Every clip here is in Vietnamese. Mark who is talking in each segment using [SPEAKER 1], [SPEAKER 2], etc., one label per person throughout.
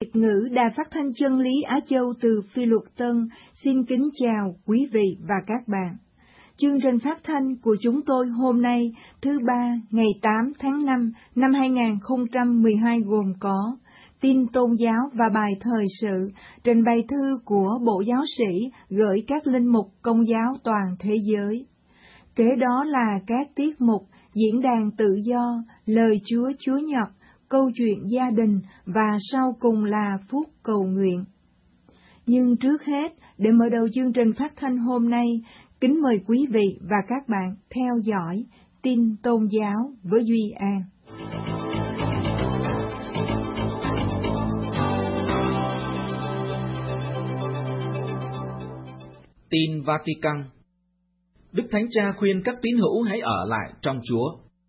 [SPEAKER 1] Việt ngữ Đài Phát thanh Chân lý Á Châu từ Phi Luật Tân xin kính chào quý vị và các bạn. Chương trình phát thanh của chúng tôi hôm nay, thứ Ba, ngày 8 tháng 5 năm 2012 gồm có tin tôn giáo và bài thời sự, trình bày thư của Bộ Giáo sĩ gửi các linh mục Công giáo toàn thế giới. Kế đó là các tiết mục diễn đàn tự do, lời Chúa Chúa Nhật, câu chuyện gia đình và sau cùng là phút cầu nguyện. Nhưng trước hết, để mở đầu chương trình phát thanh hôm nay, kính mời quý vị và các bạn theo dõi tin tôn giáo với Duy An.
[SPEAKER 2] Tin Vatican. Đức Thánh Cha khuyên các tín hữu hãy ở lại trong Chúa.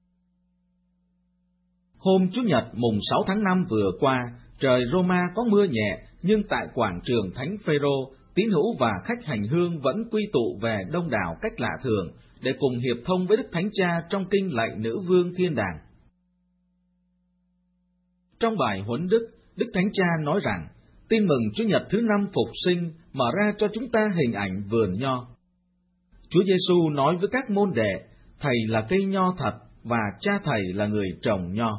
[SPEAKER 2] Hôm Chủ nhật mùng 6 tháng 5 vừa qua, trời Roma có mưa nhẹ, nhưng tại quảng trường Thánh Phêrô, tín hữu và khách hành hương vẫn quy tụ về đông đảo cách lạ thường để cùng hiệp thông với Đức Thánh Cha trong kinh lạy Nữ Vương Thiên Đàng. Trong bài huấn đức, Đức Thánh Cha nói rằng, tin mừng Chủ nhật thứ 5 phục sinh mở ra cho chúng ta hình ảnh vườn nho. Chúa Giêsu nói với các môn đệ, Thầy là cây nho thật và Cha Thầy là người trồng nho.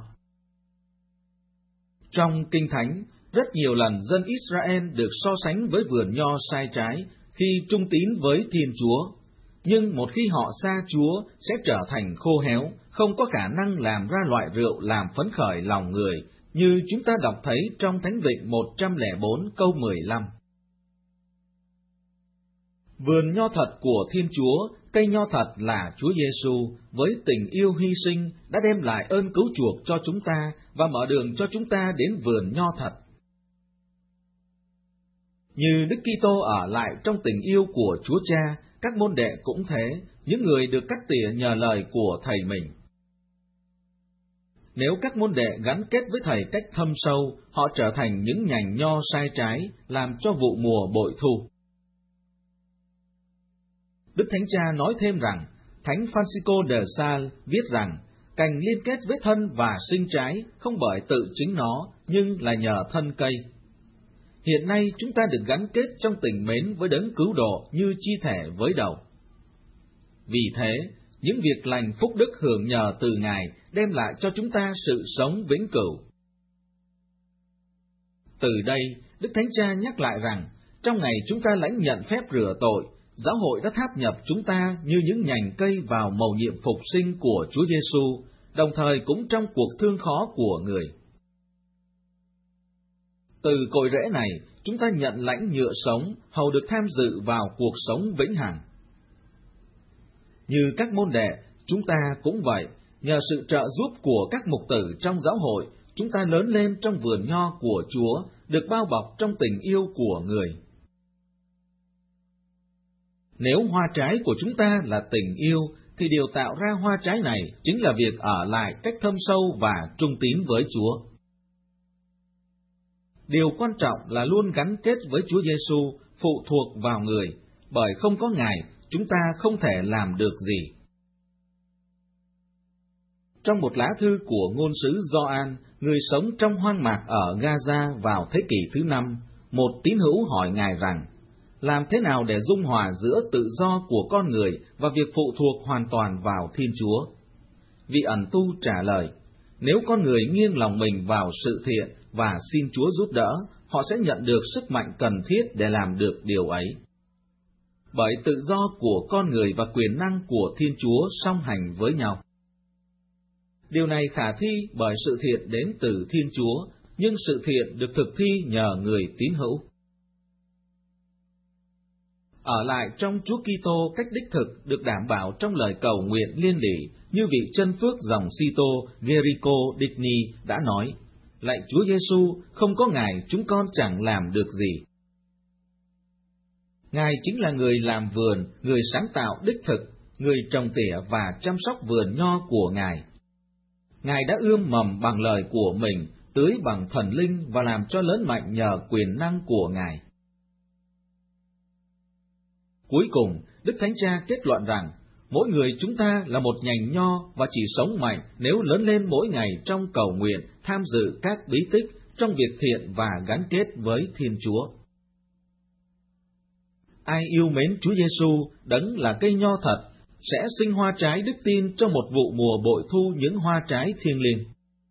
[SPEAKER 2] Trong Kinh Thánh, rất nhiều lần dân Israel được so sánh với vườn nho sai trái khi trung tín với Thiên Chúa, nhưng một khi họ xa Chúa sẽ trở thành khô héo, không có khả năng làm ra loại rượu làm phấn khởi lòng người, như chúng ta đọc thấy trong Thánh Vịnh 104 câu 15. Vườn nho thật của Thiên Chúa, cây nho thật là Chúa Giêsu, với tình yêu hy sinh đã đem lại ơn cứu chuộc cho chúng ta và mở đường cho chúng ta đến vườn nho thật. Như Đức Kitô ở lại trong tình yêu của Chúa Cha, các môn đệ cũng thế, những người được cắt tỉa nhờ lời của Thầy mình. Nếu các môn đệ gắn kết với Thầy cách thâm sâu, họ trở thành những nhành nho sai trái, làm cho vụ mùa bội thu. Đức Thánh Cha nói thêm rằng, Thánh Francisco de Sales viết rằng, cành liên kết với thân và sinh trái không bởi tự chính nó, nhưng là nhờ thân cây. Hiện nay chúng ta được gắn kết trong tình mến với đấng cứu độ như chi thể với đầu. Vì thế, những việc lành phúc đức hưởng nhờ từ Ngài đem lại cho chúng ta sự sống vĩnh cửu. Từ đây, Đức Thánh Cha nhắc lại rằng, trong ngày chúng ta lãnh nhận phép rửa tội, Giáo hội đã tháp nhập chúng ta như những nhành cây vào mầu nhiệm phục sinh của Chúa Giêsu, đồng thời cũng trong cuộc thương khó của người. Từ cội rễ này, chúng ta nhận lãnh nhựa sống, hầu được tham dự vào cuộc sống vĩnh hằng. Như các môn đệ, chúng ta cũng vậy, nhờ sự trợ giúp của các mục tử trong giáo hội, chúng ta lớn lên trong vườn nho của Chúa, được bao bọc trong tình yêu của người. Nếu hoa trái của chúng ta là tình yêu, thì điều tạo ra hoa trái này chính là việc ở lại cách thâm sâu và trung tín với Chúa. Điều quan trọng là luôn gắn kết với Chúa Giêsu, phụ thuộc vào người, bởi không có Ngài, chúng ta không thể làm được gì. Trong một lá thư của ngôn sứ Gioan, người sống trong hoang mạc ở Gaza vào thế kỷ thứ 5, một tín hữu hỏi Ngài rằng, làm thế nào để dung hòa giữa tự do của con người và việc phụ thuộc hoàn toàn vào Thiên Chúa? Vị ẩn tu trả lời, nếu con người nghiêng lòng mình vào sự thiện và xin Chúa giúp đỡ, họ sẽ nhận được sức mạnh cần thiết để làm được điều ấy. Bởi tự do của con người và quyền năng của Thiên Chúa song hành với nhau. Điều này khả thi bởi sự thiện đến từ Thiên Chúa, nhưng sự thiện được thực thi nhờ người tín hữu. Ở lại trong Chúa Kitô cách đích thực được đảm bảo trong lời cầu nguyện liên lỉ, như vị chân phước dòng Sito Gerico Digni đã nói, lạy Chúa Giêsu, không có Ngài chúng con chẳng làm được gì. Ngài chính là người làm vườn, người sáng tạo đích thực, người trồng tỉa và chăm sóc vườn nho của Ngài. Ngài đã ươm mầm bằng lời của mình, tưới bằng thần linh và làm cho lớn mạnh nhờ quyền năng của Ngài. Cuối cùng, Đức Thánh Cha kết luận rằng, mỗi người chúng ta là một nhành nho và chỉ sống mạnh nếu lớn lên mỗi ngày trong cầu nguyện, tham dự các bí tích, trong việc thiện và gắn kết với Thiên Chúa. Ai yêu mến Chúa Giêsu, đấng là cây nho thật, sẽ sinh hoa trái đức tin trong một vụ mùa bội thu những hoa trái thiêng liêng.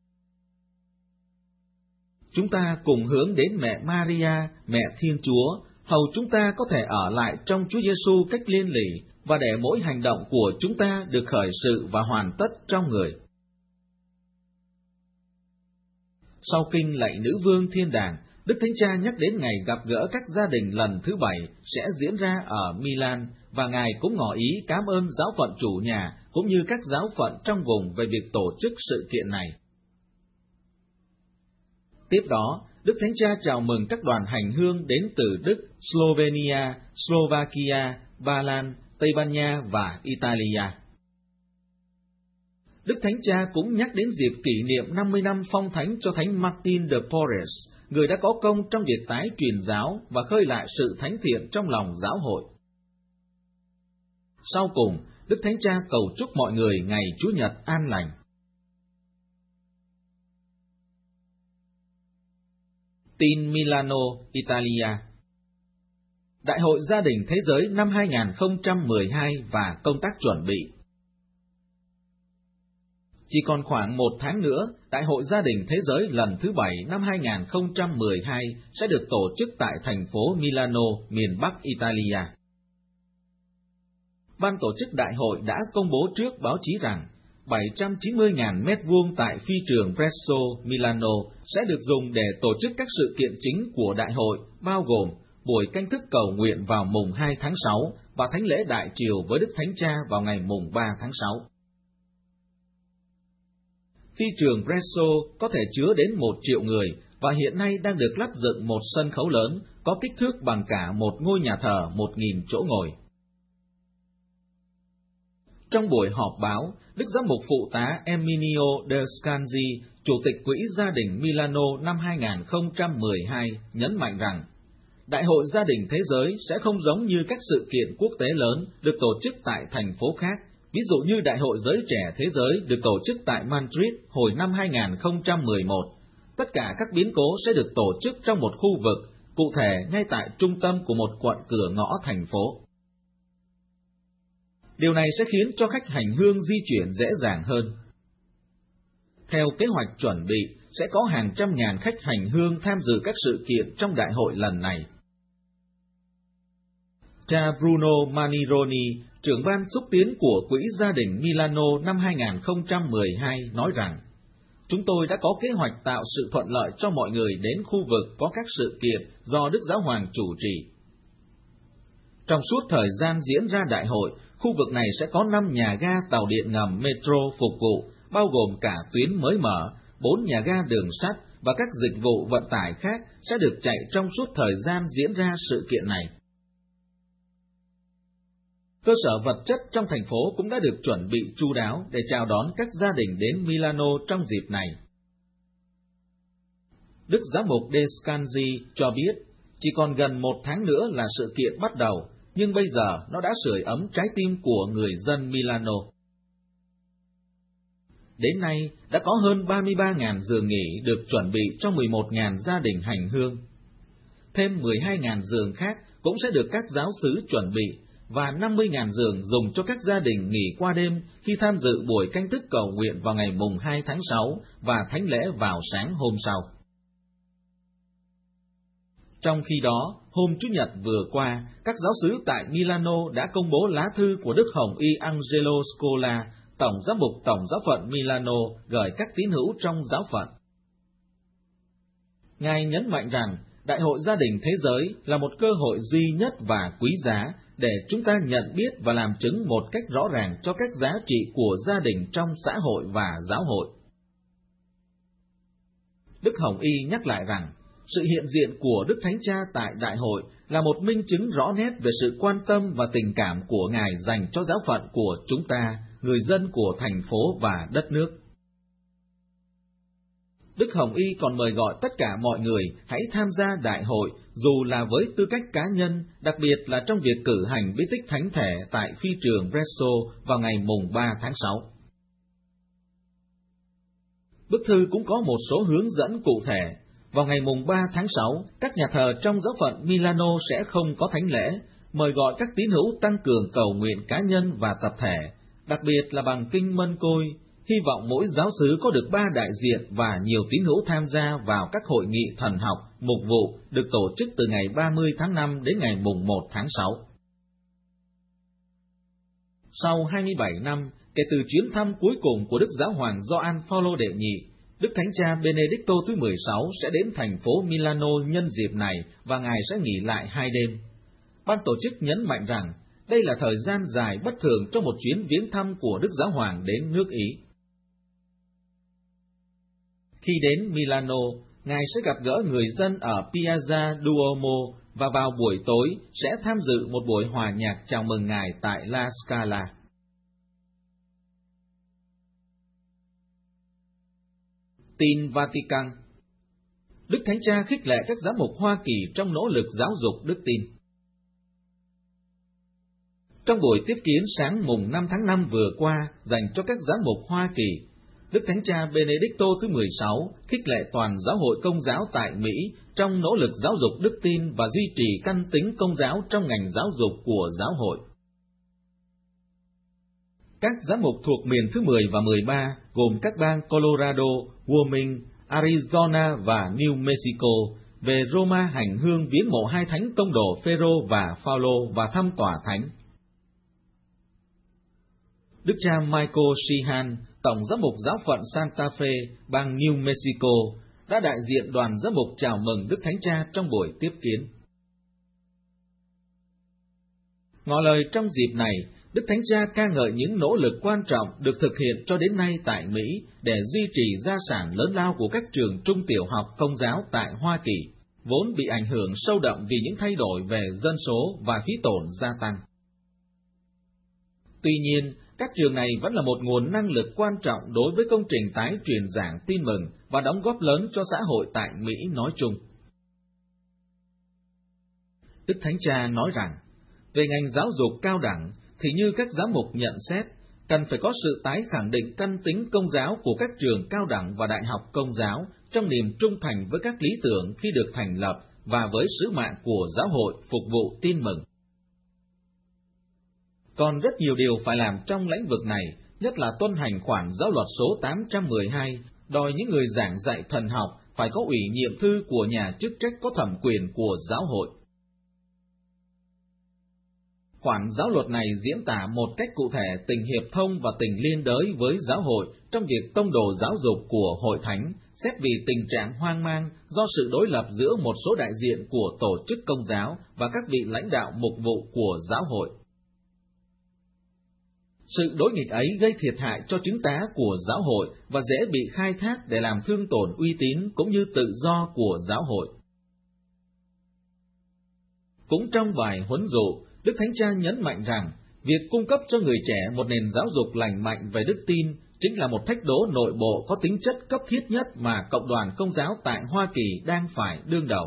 [SPEAKER 2] Chúng ta cùng hướng đến mẹ Maria, mẹ Thiên Chúa, hầu chúng ta có thể ở lại trong Chúa Giêsu cách liên lỉ và để mỗi hành động của chúng ta được khởi sự và hoàn tất trong Người. Sau kinh lạy Nữ Vương Thiên Đàng, Đức Thánh Cha nhắc đến ngày gặp gỡ các gia đình lần thứ 7 sẽ diễn ra ở Milan, và Ngài cũng ngỏ ý cảm ơn giáo phận chủ nhà cũng như các giáo phận trong vùng về việc tổ chức sự kiện này. Tiếp đó, Đức Thánh Cha chào mừng các đoàn hành hương đến từ Đức, Slovenia, Slovakia, Ba Lan, Tây Ban Nha và Italia. Đức Thánh Cha cũng nhắc đến dịp kỷ niệm 50 năm phong thánh cho Thánh Martin de Porres, người đã có công trong việc tái truyền giáo và khơi lại sự thánh thiện trong lòng giáo hội. Sau cùng, Đức Thánh Cha cầu chúc mọi người ngày Chủ nhật an lành. Tin Milano, Italia. Đại hội Gia đình Thế giới năm 2012 và công tác chuẩn bị. Chỉ còn khoảng 1 tháng nữa, Đại hội Gia đình Thế giới lần thứ 7 năm 2012 sẽ được tổ chức tại thành phố Milano, miền Bắc Italia. Ban tổ chức đại hội đã công bố trước báo chí rằng 790.000 mét vuông tại phi trường Bresso, Milano sẽ được dùng để tổ chức các sự kiện chính của đại hội, bao gồm buổi canh thức cầu nguyện vào mùng 2 tháng 6 và thánh lễ đại triều với Đức Thánh Cha vào ngày mùng 3 tháng 6. Phi trường Bresso có thể chứa đến 1 triệu người và hiện nay đang được lắp dựng một sân khấu lớn có kích thước bằng cả một ngôi nhà thờ 1.000 chỗ ngồi. Trong buổi họp báo, Đức Giám mục Phụ tá Erminio de Scanzi, Chủ tịch Quỹ Gia đình Milano năm 2012, nhấn mạnh rằng Đại hội Gia đình Thế giới sẽ không giống như các sự kiện quốc tế lớn được tổ chức tại thành phố khác, ví dụ như Đại hội Giới Trẻ Thế giới được tổ chức tại Madrid hồi năm 2011. Tất cả các biến cố sẽ được tổ chức trong một khu vực, cụ thể ngay tại trung tâm của một quận cửa ngõ thành phố. Điều này sẽ khiến cho khách hành hương di chuyển dễ dàng hơn. Theo kế hoạch chuẩn bị, sẽ có hàng trăm ngàn khách hành hương tham dự các sự kiện trong đại hội lần này. Cha Bruno Manironi, trưởng ban xúc tiến của Quỹ Gia đình Milano năm 2012 nói rằng, chúng tôi đã có kế hoạch tạo sự thuận lợi cho mọi người đến khu vực có các sự kiện do Đức Giáo Hoàng chủ trì. Trong suốt thời gian diễn ra đại hội, khu vực này sẽ có 5 nhà ga tàu điện ngầm metro phục vụ, bao gồm cả tuyến mới mở, 4 nhà ga đường sắt và các dịch vụ vận tải khác sẽ được chạy trong suốt thời gian diễn ra sự kiện này. Cơ sở vật chất trong thành phố cũng đã được chuẩn bị chu đáo để chào đón các gia đình đến Milano trong dịp này. Đức Giám mục de Scanzi cho biết, chỉ còn gần 1 tháng nữa là sự kiện bắt đầu, nhưng bây giờ nó đã sưởi ấm trái tim của người dân Milano. Đến nay, đã có hơn 33.000 giường nghỉ được chuẩn bị cho 11.000 gia đình hành hương. Thêm 12.000 giường khác cũng sẽ được các giáo xứ chuẩn bị, và 50.000 giường dùng cho các gia đình nghỉ qua đêm khi tham dự buổi canh thức cầu nguyện vào ngày mùng 2 tháng 6 và thánh lễ vào sáng hôm sau. Trong khi đó, hôm Chủ nhật vừa qua, các giáo xứ tại Milano đã công bố lá thư của Đức Hồng Y Angelo Scola, Tổng giám mục Tổng giáo phận Milano, gửi các tín hữu trong giáo phận. Ngài nhấn mạnh rằng, Đại hội Gia đình Thế giới là một cơ hội duy nhất và quý giá để chúng ta nhận biết và làm chứng một cách rõ ràng cho các giá trị của gia đình trong xã hội và giáo hội. Đức Hồng Y nhắc lại rằng, sự hiện diện của Đức Thánh Cha tại đại hội là một minh chứng rõ nét về sự quan tâm và tình cảm của Ngài dành cho giáo phận của chúng ta, người dân của thành phố và đất nước. Đức Hồng Y còn mời gọi tất cả mọi người hãy tham gia đại hội, dù là với tư cách cá nhân, đặc biệt là trong việc cử hành bí tích thánh thể tại phi trường Bresso vào ngày mùng 3 tháng 6. Bức thư cũng có một số hướng dẫn cụ thể. Vào ngày mùng 3 tháng 6, các nhà thờ trong giáo phận Milano sẽ không có thánh lễ, mời gọi các tín hữu tăng cường cầu nguyện cá nhân và tập thể, đặc biệt là bằng kinh mân côi. Hy vọng mỗi giáo xứ có được 3 đại diện và nhiều tín hữu tham gia vào các hội nghị thần học, mục vụ được tổ chức từ ngày 30 tháng 5 đến ngày mùng 1 tháng 6. Sau 27 năm, kể từ chuyến thăm cuối cùng của Đức Giáo hoàng Gioan Phaolô đệ nhị, Đức Thánh cha Benedicto thứ 16 sẽ đến thành phố Milano nhân dịp này và Ngài sẽ nghỉ lại 2 đêm. Ban tổ chức nhấn mạnh rằng đây là thời gian dài bất thường cho một chuyến viếng thăm của Đức Giáo hoàng đến nước Ý. Khi đến Milano, Ngài sẽ gặp gỡ người dân ở Piazza Duomo và vào buổi tối sẽ tham dự một buổi hòa nhạc chào mừng Ngài tại La Scala. Tin Vatican. Đức Thánh Cha khích lệ các giám mục Hoa Kỳ trong nỗ lực giáo dục đức tin. Trong buổi tiếp kiến sáng mùng 5 tháng 5 vừa qua dành cho các giám mục Hoa Kỳ, Đức Thánh Cha Benedicto thứ 16 khích lệ toàn giáo hội Công giáo tại Mỹ trong nỗ lực giáo dục đức tin và duy trì căn tính Công giáo trong ngành giáo dục của giáo hội. Các giám mục thuộc miền thứ 10 và 13 gồm các bang Colorado, Wyoming, Arizona và New Mexico về Roma hành hương viếng mộ 2 thánh tông đồ Phêrô và Phaolô và thăm tòa thánh. Đức cha Michael Sheehan, Tổng giám mục giáo phận Santa Fe, bang New Mexico, đã đại diện đoàn giám mục chào mừng Đức Thánh Cha trong buổi tiếp kiến. Ngỏ lời trong dịp này, Đức Thánh Cha ca ngợi những nỗ lực quan trọng được thực hiện cho đến nay tại Mỹ để duy trì gia sản lớn lao của các trường trung tiểu học Công giáo tại Hoa Kỳ, vốn bị ảnh hưởng sâu đậm vì những thay đổi về dân số và phí tổn gia tăng. Tuy nhiên, các trường này vẫn là một nguồn năng lực quan trọng đối với công trình tái truyền giảng tin mừng và đóng góp lớn cho xã hội tại Mỹ nói chung. Đức Thánh Cha nói rằng, về ngành giáo dục cao đẳng thì như các giám mục nhận xét, cần phải có sự tái khẳng định căn tính công giáo của các trường cao đẳng và đại học Công giáo trong niềm trung thành với các lý tưởng khi được thành lập và với sứ mạng của giáo hội phục vụ tin mừng. Còn rất nhiều điều phải làm trong lĩnh vực này, nhất là tuân hành khoản giáo luật số 812, đòi những người giảng dạy thần học phải có ủy nhiệm thư của nhà chức trách có thẩm quyền của giáo hội. Khoản giáo luật này diễn tả một cách cụ thể tình hiệp thông và tình liên đới với giáo hội trong việc tông đồ giáo dục của hội thánh, xét vì tình trạng hoang mang do sự đối lập giữa một số đại diện của tổ chức Công giáo và các vị lãnh đạo mục vụ của giáo hội. Sự đối nghịch ấy gây thiệt hại cho chứng tá của giáo hội và dễ bị khai thác để làm thương tổn uy tín cũng như tự do của giáo hội. Cũng trong bài huấn dụ, Đức Thánh Cha nhấn mạnh rằng, việc cung cấp cho người trẻ một nền giáo dục lành mạnh về đức tin chính là một thách đố nội bộ có tính chất cấp thiết nhất mà Cộng đoàn Công giáo tại Hoa Kỳ đang phải đương đầu.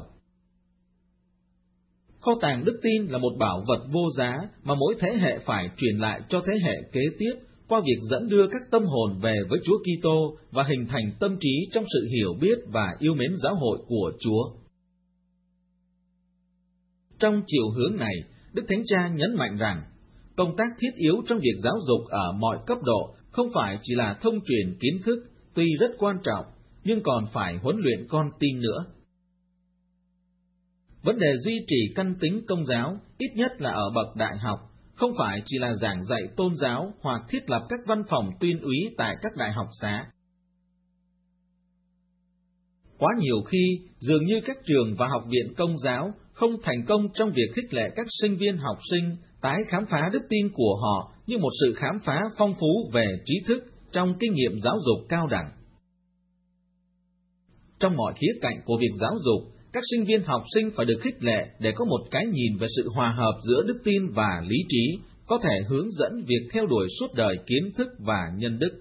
[SPEAKER 2] Kho tàng đức tin là một bảo vật vô giá mà mỗi thế hệ phải truyền lại cho thế hệ kế tiếp qua việc dẫn đưa các tâm hồn về với Chúa Kitô và hình thành tâm trí trong sự hiểu biết và yêu mến giáo hội của Chúa. Trong chiều hướng này, Đức Thánh Cha nhấn mạnh rằng, công tác thiết yếu trong việc giáo dục ở mọi cấp độ không phải chỉ là thông truyền kiến thức, tuy rất quan trọng, nhưng còn phải huấn luyện con tin nữa. Vấn đề duy trì căn tính Công giáo, ít nhất là ở bậc đại học, không phải chỉ là giảng dạy tôn giáo hoặc thiết lập các văn phòng tuyên úy tại các đại học xá. Quá nhiều khi, dường như các trường và học viện Công giáo không thành công trong việc khích lệ các sinh viên học sinh tái khám phá đức tin của họ như một sự khám phá phong phú về trí thức trong kinh nghiệm giáo dục cao đẳng. Trong mọi khía cạnh của việc giáo dục, các sinh viên học sinh phải được khích lệ để có một cái nhìn về sự hòa hợp giữa đức tin và lý trí, có thể hướng dẫn việc theo đuổi suốt đời kiến thức và nhân đức.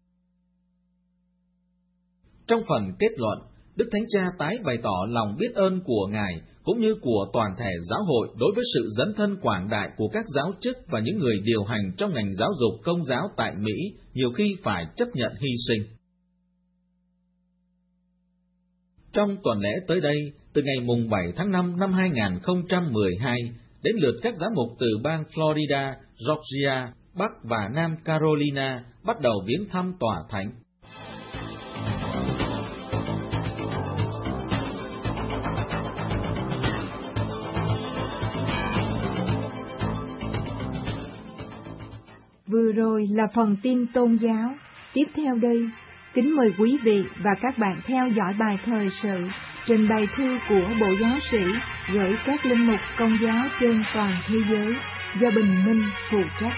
[SPEAKER 2] Trong phần kết luận, Đức Thánh Cha tái bày tỏ lòng biết ơn của Ngài cũng như của toàn thể giáo hội đối với sự dấn thân quảng đại của các giáo chức và những người điều hành trong ngành giáo dục Công giáo tại Mỹ, nhiều khi phải chấp nhận hy sinh. Trong tuần lễ tới đây, từ ngày mùng 7 tháng 5 năm 2012, đến lượt các giám mục từ bang Florida, Georgia, Bắc và Nam Carolina bắt đầu viếng thăm tòa thánh.
[SPEAKER 1] Vừa rồi là phần tin tôn giáo. Tiếp theo đây, kính mời quý vị và các bạn theo dõi bài thời sự trình bày thư của Bộ Giáo sĩ gửi các linh mục Công giáo trên toàn thế giới do Bình Minh phụ trách.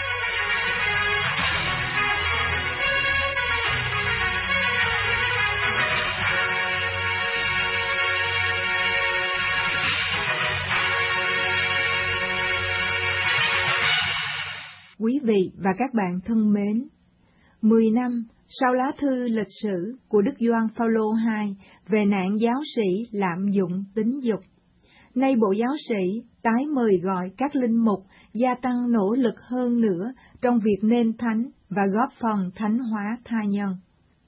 [SPEAKER 1] Quý vị và các bạn thân mến, 10 năm sau lá thư lịch sử của Đức Gioan Phaolô II về nạn giáo sĩ lạm dụng tính dục, nay Bộ Giáo sĩ tái mời gọi các linh mục gia tăng nỗ lực hơn nữa trong việc nên thánh và góp phần thánh hóa tha nhân.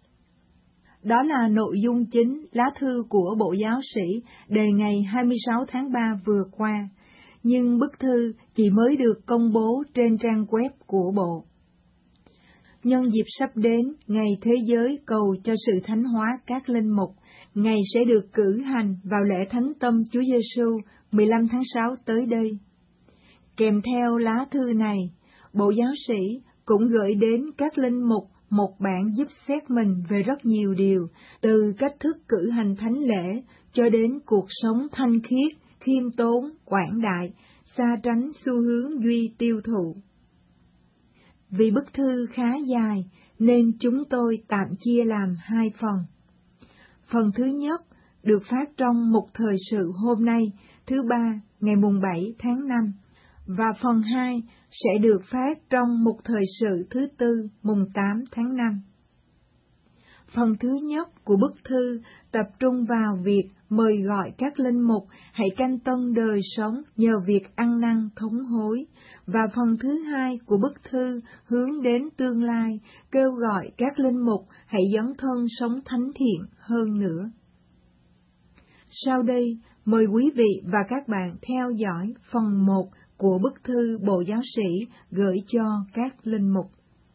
[SPEAKER 1] Đó là nội dung chính lá thư của Bộ Giáo sĩ đề ngày 26 tháng 3 vừa qua, nhưng bức thư chỉ mới được công bố trên trang web của Bộ. Nhân dịp sắp đến Ngày Thế giới cầu cho sự thánh hóa các linh mục, ngày sẽ được cử hành vào lễ Thánh Tâm Chúa Giêsu 15 tháng 6 tới đây. Kèm theo lá thư này, Bộ Giáo sĩ cũng gửi đến các linh mục một bản giúp xét mình về rất nhiều điều, từ cách thức cử hành thánh lễ cho đến cuộc sống thanh khiết, khiêm tốn, quảng đại, xa tránh xu hướng duy tiêu thụ. Vì bức thư khá dài, nên chúng tôi tạm chia làm hai phần. Phần thứ nhất được phát trong mục thời sự hôm nay, thứ Ba, ngày mùng 7 tháng 5, và phần 2 sẽ được phát trong mục thời sự thứ Tư, mùng 8 tháng 5. Phần thứ nhất của bức thư tập trung vào việc mời gọi các linh mục hãy canh tân đời sống nhờ việc ăn năn thống hối, và phần thứ hai của bức thư hướng đến tương lai, kêu gọi các linh mục hãy dấn thân sống thánh thiện hơn nữa. Sau đây, mời quý vị và các bạn theo dõi phần 1 của bức thư Bộ Giáo sĩ gửi cho các linh mục.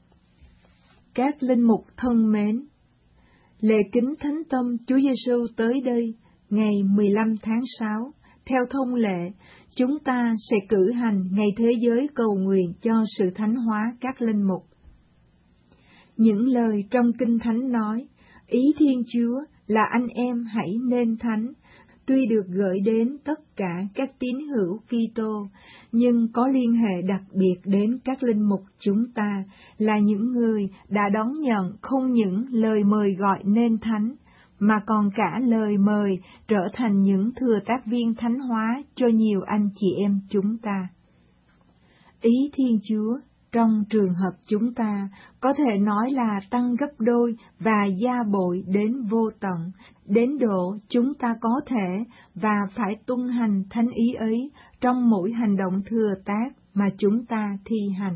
[SPEAKER 1] Các linh mục thân mến, lễ kính Thánh Tâm Chúa Giêsu tới đây, ngày 15 tháng 6, theo thông lệ, chúng ta sẽ cử hành Ngày Thế giới cầu nguyện cho sự thánh hóa các linh mục. Những lời trong Kinh Thánh nói, ý Thiên Chúa là anh em hãy nên thánh, tuy được gửi đến tất cả các tín hữu Kitô, nhưng có liên hệ đặc biệt đến các linh mục chúng ta, là những người đã đón nhận không những lời mời gọi nên thánh, mà còn cả lời mời trở thành những thừa tác viên thánh hóa cho nhiều anh chị em chúng ta. Ý Thiên Chúa trong trường hợp chúng ta có thể nói là tăng gấp đôi và gia bội đến vô tận, đến độ chúng ta có thể và phải tuân hành thánh ý ấy trong mỗi hành động thừa tác mà chúng ta thi hành.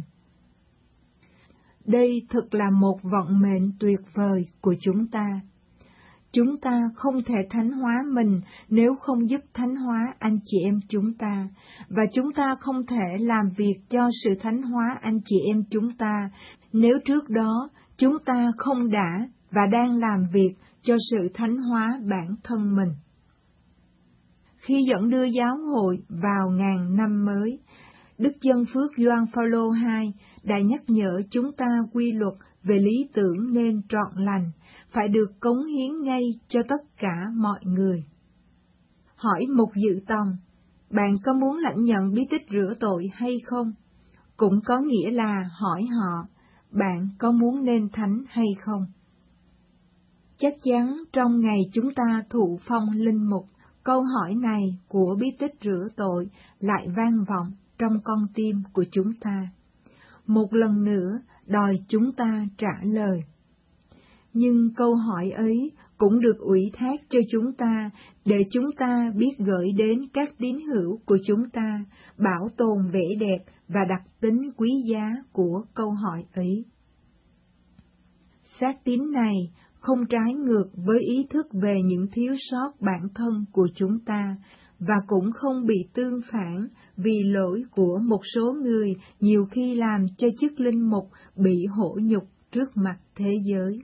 [SPEAKER 1] Đây thực là một vận mệnh tuyệt vời của chúng ta. Chúng ta không thể thánh hóa mình nếu không giúp thánh hóa anh chị em chúng ta, và chúng ta không thể làm việc cho sự thánh hóa anh chị em chúng ta nếu trước đó chúng ta không đã và đang làm việc cho sự thánh hóa bản thân mình. Khi dẫn đưa giáo hội vào ngàn năm mới, Đức Chân Phước Gioan Phaolô II đã nhắc nhở chúng ta quy luật về lý tưởng nên trọn lành, phải được cống hiến ngay cho tất cả mọi người. Hỏi mục dự tòng, bạn có muốn lãnh nhận bí tích rửa tội hay không? Cũng có nghĩa là hỏi họ, bạn có muốn nên thánh hay không? Chắc chắn trong ngày chúng ta thụ phong linh mục, câu hỏi này của bí tích rửa tội lại vang vọng trong con tim của chúng ta. Một lần nữa đòi chúng ta trả lời. Nhưng câu hỏi ấy cũng được ủy thác cho chúng ta để chúng ta biết gửi đến các tín hữu của chúng ta, bảo tồn vẻ đẹp và đặc tính quý giá của câu hỏi ấy. Xác tín này không trái ngược với ý thức về những thiếu sót bản thân của chúng ta, và cũng không bị tương phản vì lỗi của một số người nhiều khi làm cho chức linh mục bị hổ nhục trước mặt thế giới.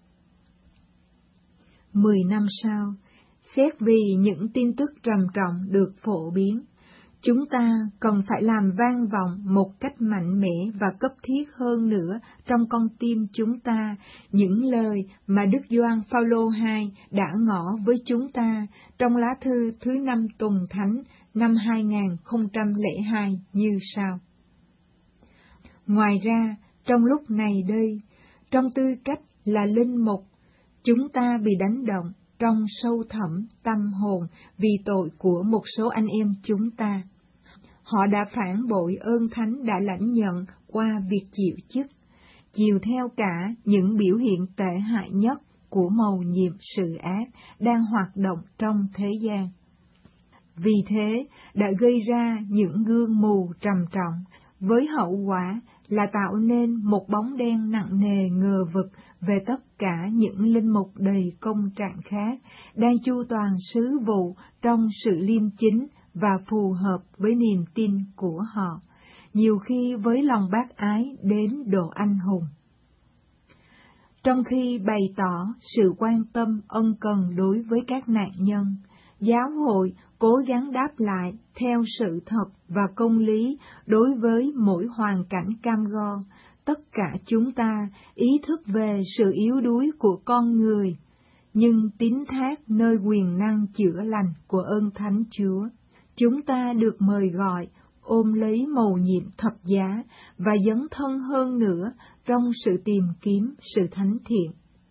[SPEAKER 1] 10 năm sau, xét vì những tin tức trầm trọng được phổ biến, chúng ta cần phải làm vang vọng một cách mạnh mẽ và cấp thiết hơn nữa trong con tim chúng ta những lời mà Đức Gioan Phaolô II đã ngỏ với chúng ta trong lá thư thứ 5 tuần thánh năm 2002 như sau. Ngoài ra, trong lúc này đây, trong tư cách là linh mục, chúng ta bị đánh động trong sâu thẳm tâm hồn vì tội của một số anh em chúng ta. Họ đã phản bội ơn thánh đã lãnh nhận qua việc chịu chức, chiều theo cả những biểu hiện tệ hại nhất của mầu nhiệm sự ác đang hoạt động trong thế gian. Vì thế, đã gây ra những gương mù trầm trọng, với hậu quả là tạo nên một bóng đen nặng nề ngờ vực về tất cả những linh mục đầy công trạng khác, đang chu toàn sứ vụ trong sự liêm chính và phù hợp với niềm tin của họ, nhiều khi với lòng bác ái đến độ anh hùng. Trong khi bày tỏ sự quan tâm ân cần đối với các nạn nhân, giáo hội cố gắng đáp lại theo sự thật và công lý đối với mỗi hoàn cảnh cam go. Tất cả chúng ta ý thức về sự yếu đuối của con người, nhưng tín thác nơi quyền năng chữa lành của ơn Thánh Chúa. Chúng ta được mời gọi ôm lấy mầu nhiệm thập giá và dấn thân hơn nữa trong sự tìm kiếm sự thánh thiện.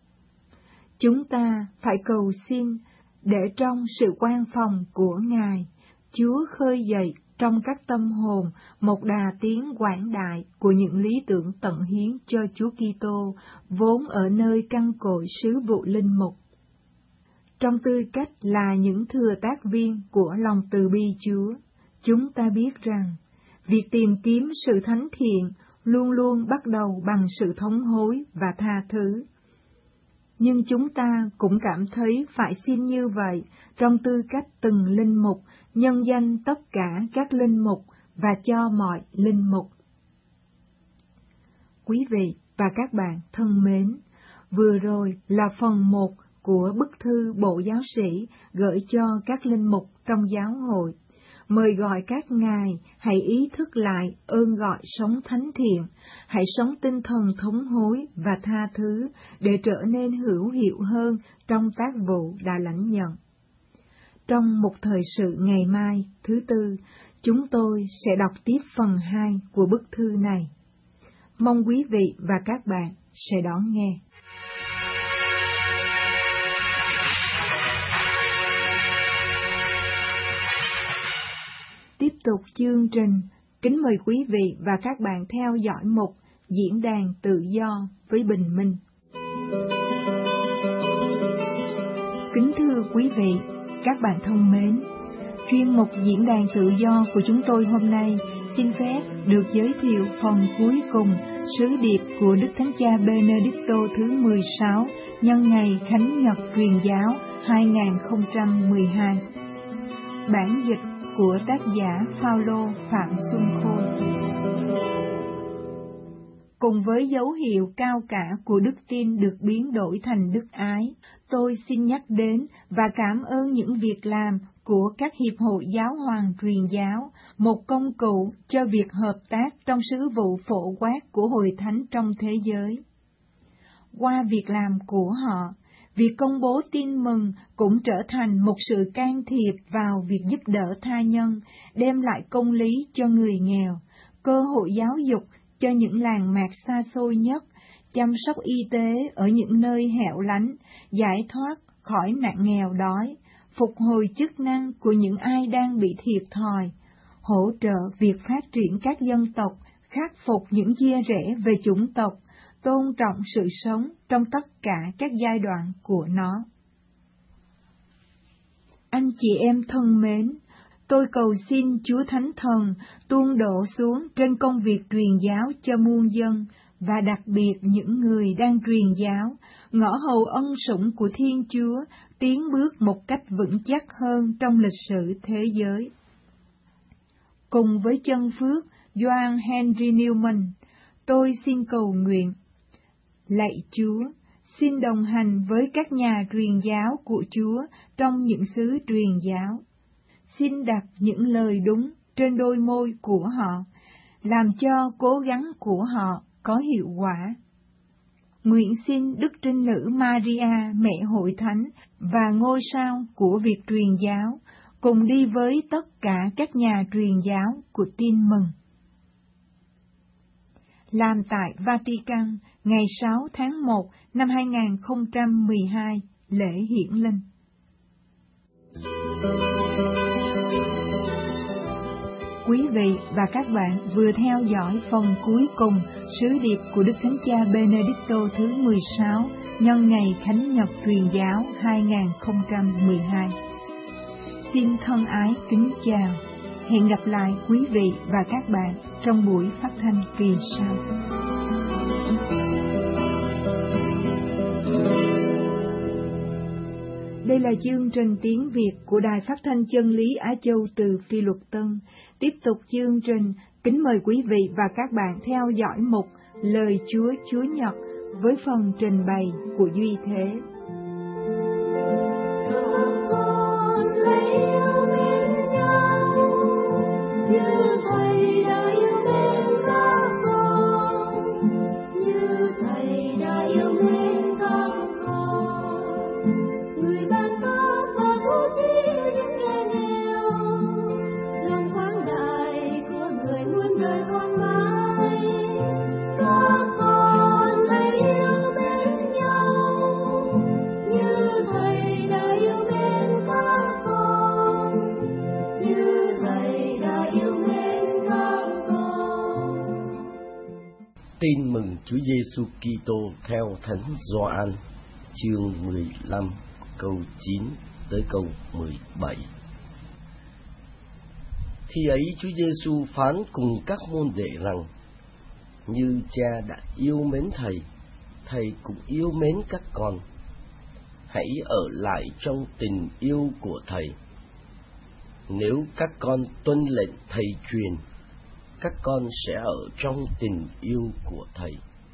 [SPEAKER 1] Chúng ta phải cầu xin để trong sự quan phòng của Ngài, Chúa khơi dậy trong các tâm hồn một đà tiến quảng đại của những lý tưởng tận hiến cho Chúa Kitô vốn ở nơi căn cội sứ vụ linh mục. Trong tư cách là những thừa tác viên của lòng từ bi Chúa, chúng ta biết rằng việc tìm kiếm sự thánh thiện luôn luôn bắt đầu bằng sự thống hối và tha thứ. Nhưng chúng ta cũng cảm thấy phải xin như vậy trong tư cách từng linh mục, nhân danh tất cả các linh mục và cho mọi linh mục. Quý vị và các bạn thân mến, vừa rồi là phần 1 của bức thư Bộ Giáo sĩ gửi cho các linh mục trong giáo hội, mời gọi các ngài hãy ý thức lại ơn gọi sống thánh thiện, hãy sống tinh thần thống hối và tha thứ để trở nên hữu hiệu hơn trong tác vụ đã lãnh nhận. Trong một thời sự ngày mai, thứ Tư, chúng tôi sẽ đọc tiếp phần 2 của bức thư này. Mong quý vị và các bạn sẽ đón nghe. Tiếp tục chương trình, kính mời quý vị và các bạn theo dõi mục Diễn đàn tự do với Bình Minh. Kính thưa quý vị, các bạn thân mến, chuyên mục Diễn đàn tự do của chúng tôi hôm nay xin phép được giới thiệu phần cuối cùng sứ điệp của Đức Thánh Cha Benedicto thứ 16 nhân ngày Khánh Nhật Truyền giáo 2012. Bản dịch của tác giả Phaolô Phạm Xuân Khôi. Cùng với dấu hiệu cao cả của đức tin được biến đổi thành đức ái, tôi xin nhắc đến và cảm ơn những việc làm của các hiệp hội giáo hoàng truyền giáo, một công cụ cho việc hợp tác trong sứ vụ phổ quát của Hội Thánh trong thế giới. Qua việc làm của họ, việc công bố tin mừng cũng trở thành một sự can thiệp vào việc giúp đỡ tha nhân, đem lại công lý cho người nghèo, cơ hội giáo dục cho những làng mạc xa xôi nhất, chăm sóc y tế ở những nơi hẻo lánh, giải thoát khỏi nạn nghèo đói, phục hồi chức năng của những ai đang bị thiệt thòi, hỗ trợ việc phát triển các dân tộc, khắc phục những chia rẽ về chủng tộc, tôn trọng sự sống trong tất cả các giai đoạn của nó. Anh chị em thân mến, tôi cầu xin Chúa Thánh Thần tuôn đổ xuống trên công việc truyền giáo cho muôn dân và đặc biệt những người đang truyền giáo, ngõ hầu ân sủng của Thiên Chúa tiến bước một cách vững chắc hơn trong lịch sử thế giới. Cùng với chân phước John Henry Newman, tôi xin cầu nguyện: lạy Chúa, xin đồng hành với các nhà truyền giáo của Chúa trong những xứ truyền giáo. Xin đặt những lời đúng trên đôi môi của họ, làm cho cố gắng của họ có hiệu quả. Nguyện xin Đức Trinh Nữ Maria, Mẹ Hội Thánh và ngôi sao của việc truyền giáo, cùng đi với tất cả các nhà truyền giáo của Tin Mừng. Làm tại Vatican, ngày 6 tháng 1 năm 2012, lễ hiển linh. Quý vị và các bạn vừa theo dõi phần cuối cùng sứ điệp của Đức Thánh Cha Benedicto thứ 16 nhân ngày Khánh Nhật Truyền giáo 2012. Xin thân ái kính chào. Hẹn gặp lại quý vị và các bạn trong buổi phát thanh kỳ sau. Đây là chương trình tiếng Việt của Đài Phát thanh Chân lý Á Châu từ Phi Luật Tân. Tiếp tục chương trình, kính mời quý vị và các bạn theo dõi mục Lời Chúa Chúa Nhật với phần trình bày của Duy Thế.
[SPEAKER 3] Tin mừng Chúa Giêsu Kitô theo Thánh Gioan, chương 15, câu 9 tới câu 17. Khi ấy Chúa Giêsu phán cùng các môn đệ rằng: như Cha đã yêu mến Thầy, Thầy cũng yêu mến các con. Hãy ở lại trong tình yêu của Thầy. Nếu các con tuân lệnh Thầy truyền, các con sẽ ở trong tình yêu của Thầy.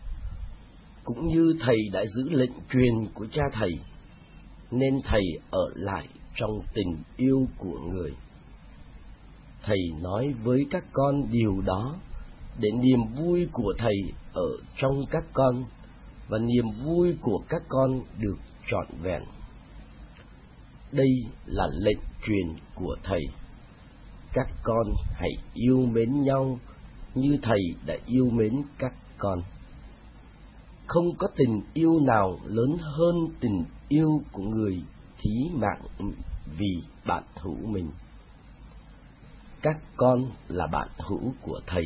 [SPEAKER 3] Cũng như Thầy đã giữ lệnh truyền của Cha Thầy, nên Thầy ở lại trong tình yêu của Người. Thầy nói với các con điều đó để niềm vui của Thầy ở trong các con và niềm vui của các con được trọn vẹn. Đây là lệnh truyền của Thầy. Các con hãy yêu mến nhau như Thầy đã yêu mến các con. Không có tình yêu nào lớn hơn tình yêu của người thí mạng vì bạn hữu mình. Các con là bạn hữu của Thầy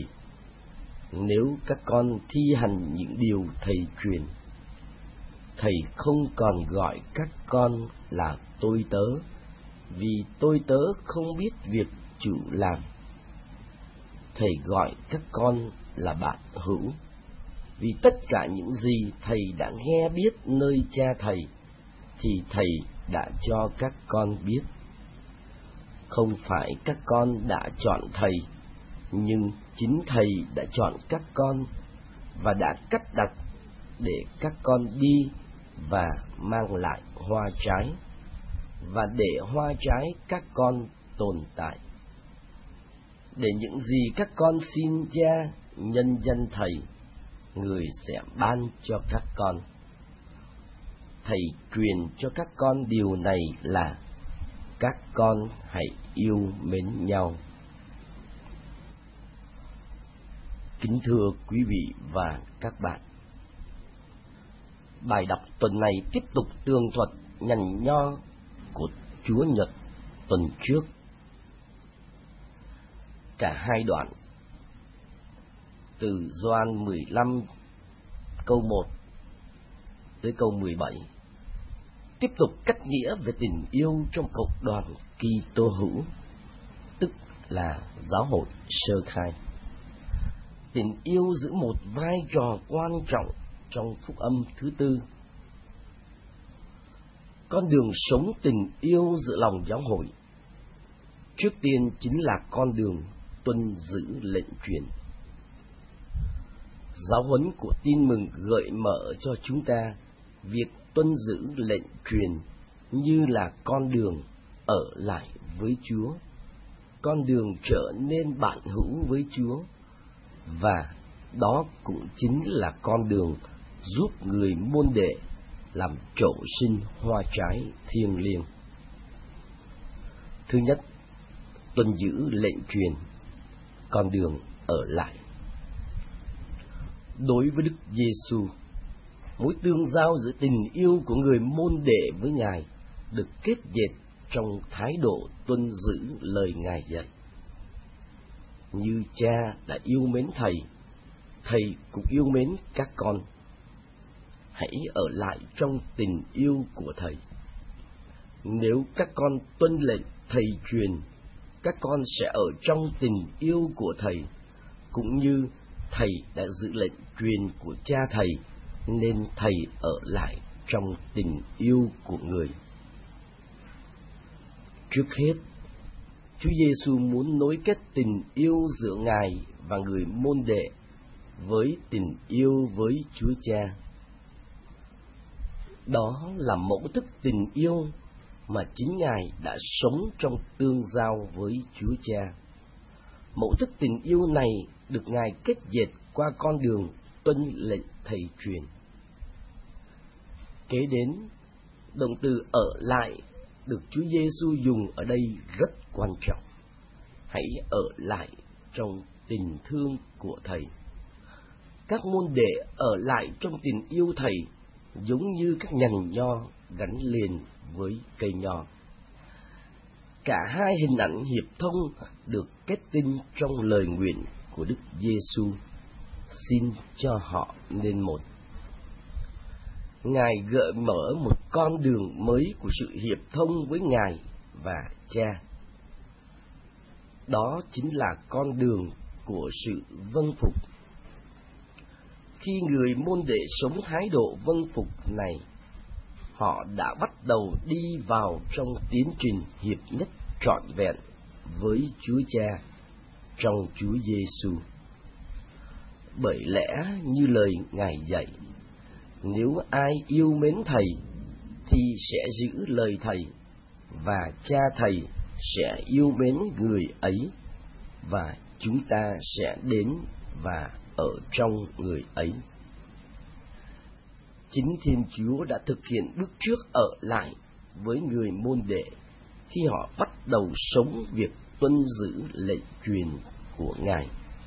[SPEAKER 3] nếu các con thi hành những điều Thầy truyền. Thầy không còn gọi các con là tôi tớ, vì tôi tớ không biết việc chủ làm. Thầy gọi các con là bạn hữu, vì tất cả những gì Thầy đã nghe biết nơi Cha Thầy thì Thầy đã cho các con biết. Không phải các con đã chọn Thầy, nhưng chính Thầy đã chọn các con và đã cắt đặt để các con đi và mang lại hoa trái, và để hoa trái các con tồn tại. Để những gì các con xin Cha nhân danh Thầy, Người sẽ ban cho các con. Thầy truyền cho các con điều này là: các con hãy yêu mến nhau. Kính thưa quý vị và các bạn, bài đọc tuần này tiếp tục tường thuật nhằn nho của Chúa Nhật tuần trước. Cả hai đoạn từ Gioan 15 câu 1 tới câu 17 tiếp tục cắt nghĩa về tình yêu trong cộng đoàn Kitô hữu, tức là giáo hội sơ khai. tình yêu giữ một vai trò quan trọng trong phúc âm thứ tư. Con đường sống tình yêu giữa lòng giáo hội, trước tiên chính là con đường tuân giữ lệnh truyền. Giáo huấn của tin mừng gợi mở cho chúng ta việc tuân giữ lệnh truyền như là con đường ở lại với Chúa, con đường trở nên bạn hữu với Chúa, và đó cũng chính là con đường giúp người môn đệ làm trổ sinh hoa trái thiêng liêng. Thứ nhất, tuân giữ lệnh truyền, con đường ở lại. Đối với Đức Giêsu, mối tương giao giữa tình yêu của người môn đệ với Ngài được kết dệt trong thái độ tuân giữ lời Ngài dạy. Như Cha đã yêu mến Thầy, Thầy cũng yêu mến các con. Hãy ở lại trong tình yêu của Thầy. Nếu các con tuân lệnh Thầy truyền, các con sẽ ở trong tình yêu của Thầy, cũng như Thầy đã giữ lệnh truyền của Cha Thầy, nên Thầy ở lại trong tình yêu của người. Trước hết, Chúa Giêsu muốn nối kết tình yêu giữa Ngài và người môn đệ với tình yêu với Chúa Cha. Đó là mẫu thức tình yêu mà chính Ngài đã sống trong tương giao với Chúa Cha. Mẫu thức tình yêu này được Ngài kết dệt qua con đường tuân lệnh Thầy truyền. Kế đến, động từ ở lại được Chúa Giêsu dùng ở đây rất quan trọng. Hãy ở lại trong tình thương của Thầy. Các môn đệ ở lại trong tình yêu Thầy giống như các nhành nho gắn liền với cây nho. Cả hai hình ảnh hiệp thông được kết tinh trong lời nguyện của Đức Giêsu: xin cho họ nên một. Ngài gợi mở một con đường mới của sự hiệp thông với Ngài và Cha. Đó chính là con đường của sự vâng phục. Khi người môn đệ sống thái độ vâng phục này, họ đã bắt đầu đi vào trong tiến trình hiệp nhất trọn vẹn với Chúa Cha trong Chúa Giêsu. Bởi lẽ như lời Ngài dạy, nếu ai yêu mến Thầy thì sẽ giữ lời Thầy, và Cha Thầy sẽ yêu mến người ấy, và chúng ta sẽ đến và ở trong người ấy. Chính Thiên Chúa đã thực hiện bước trước ở lại với người môn đệ khi họ bắt đầu sống việc tuân giữ lệnh truyền của Ngài.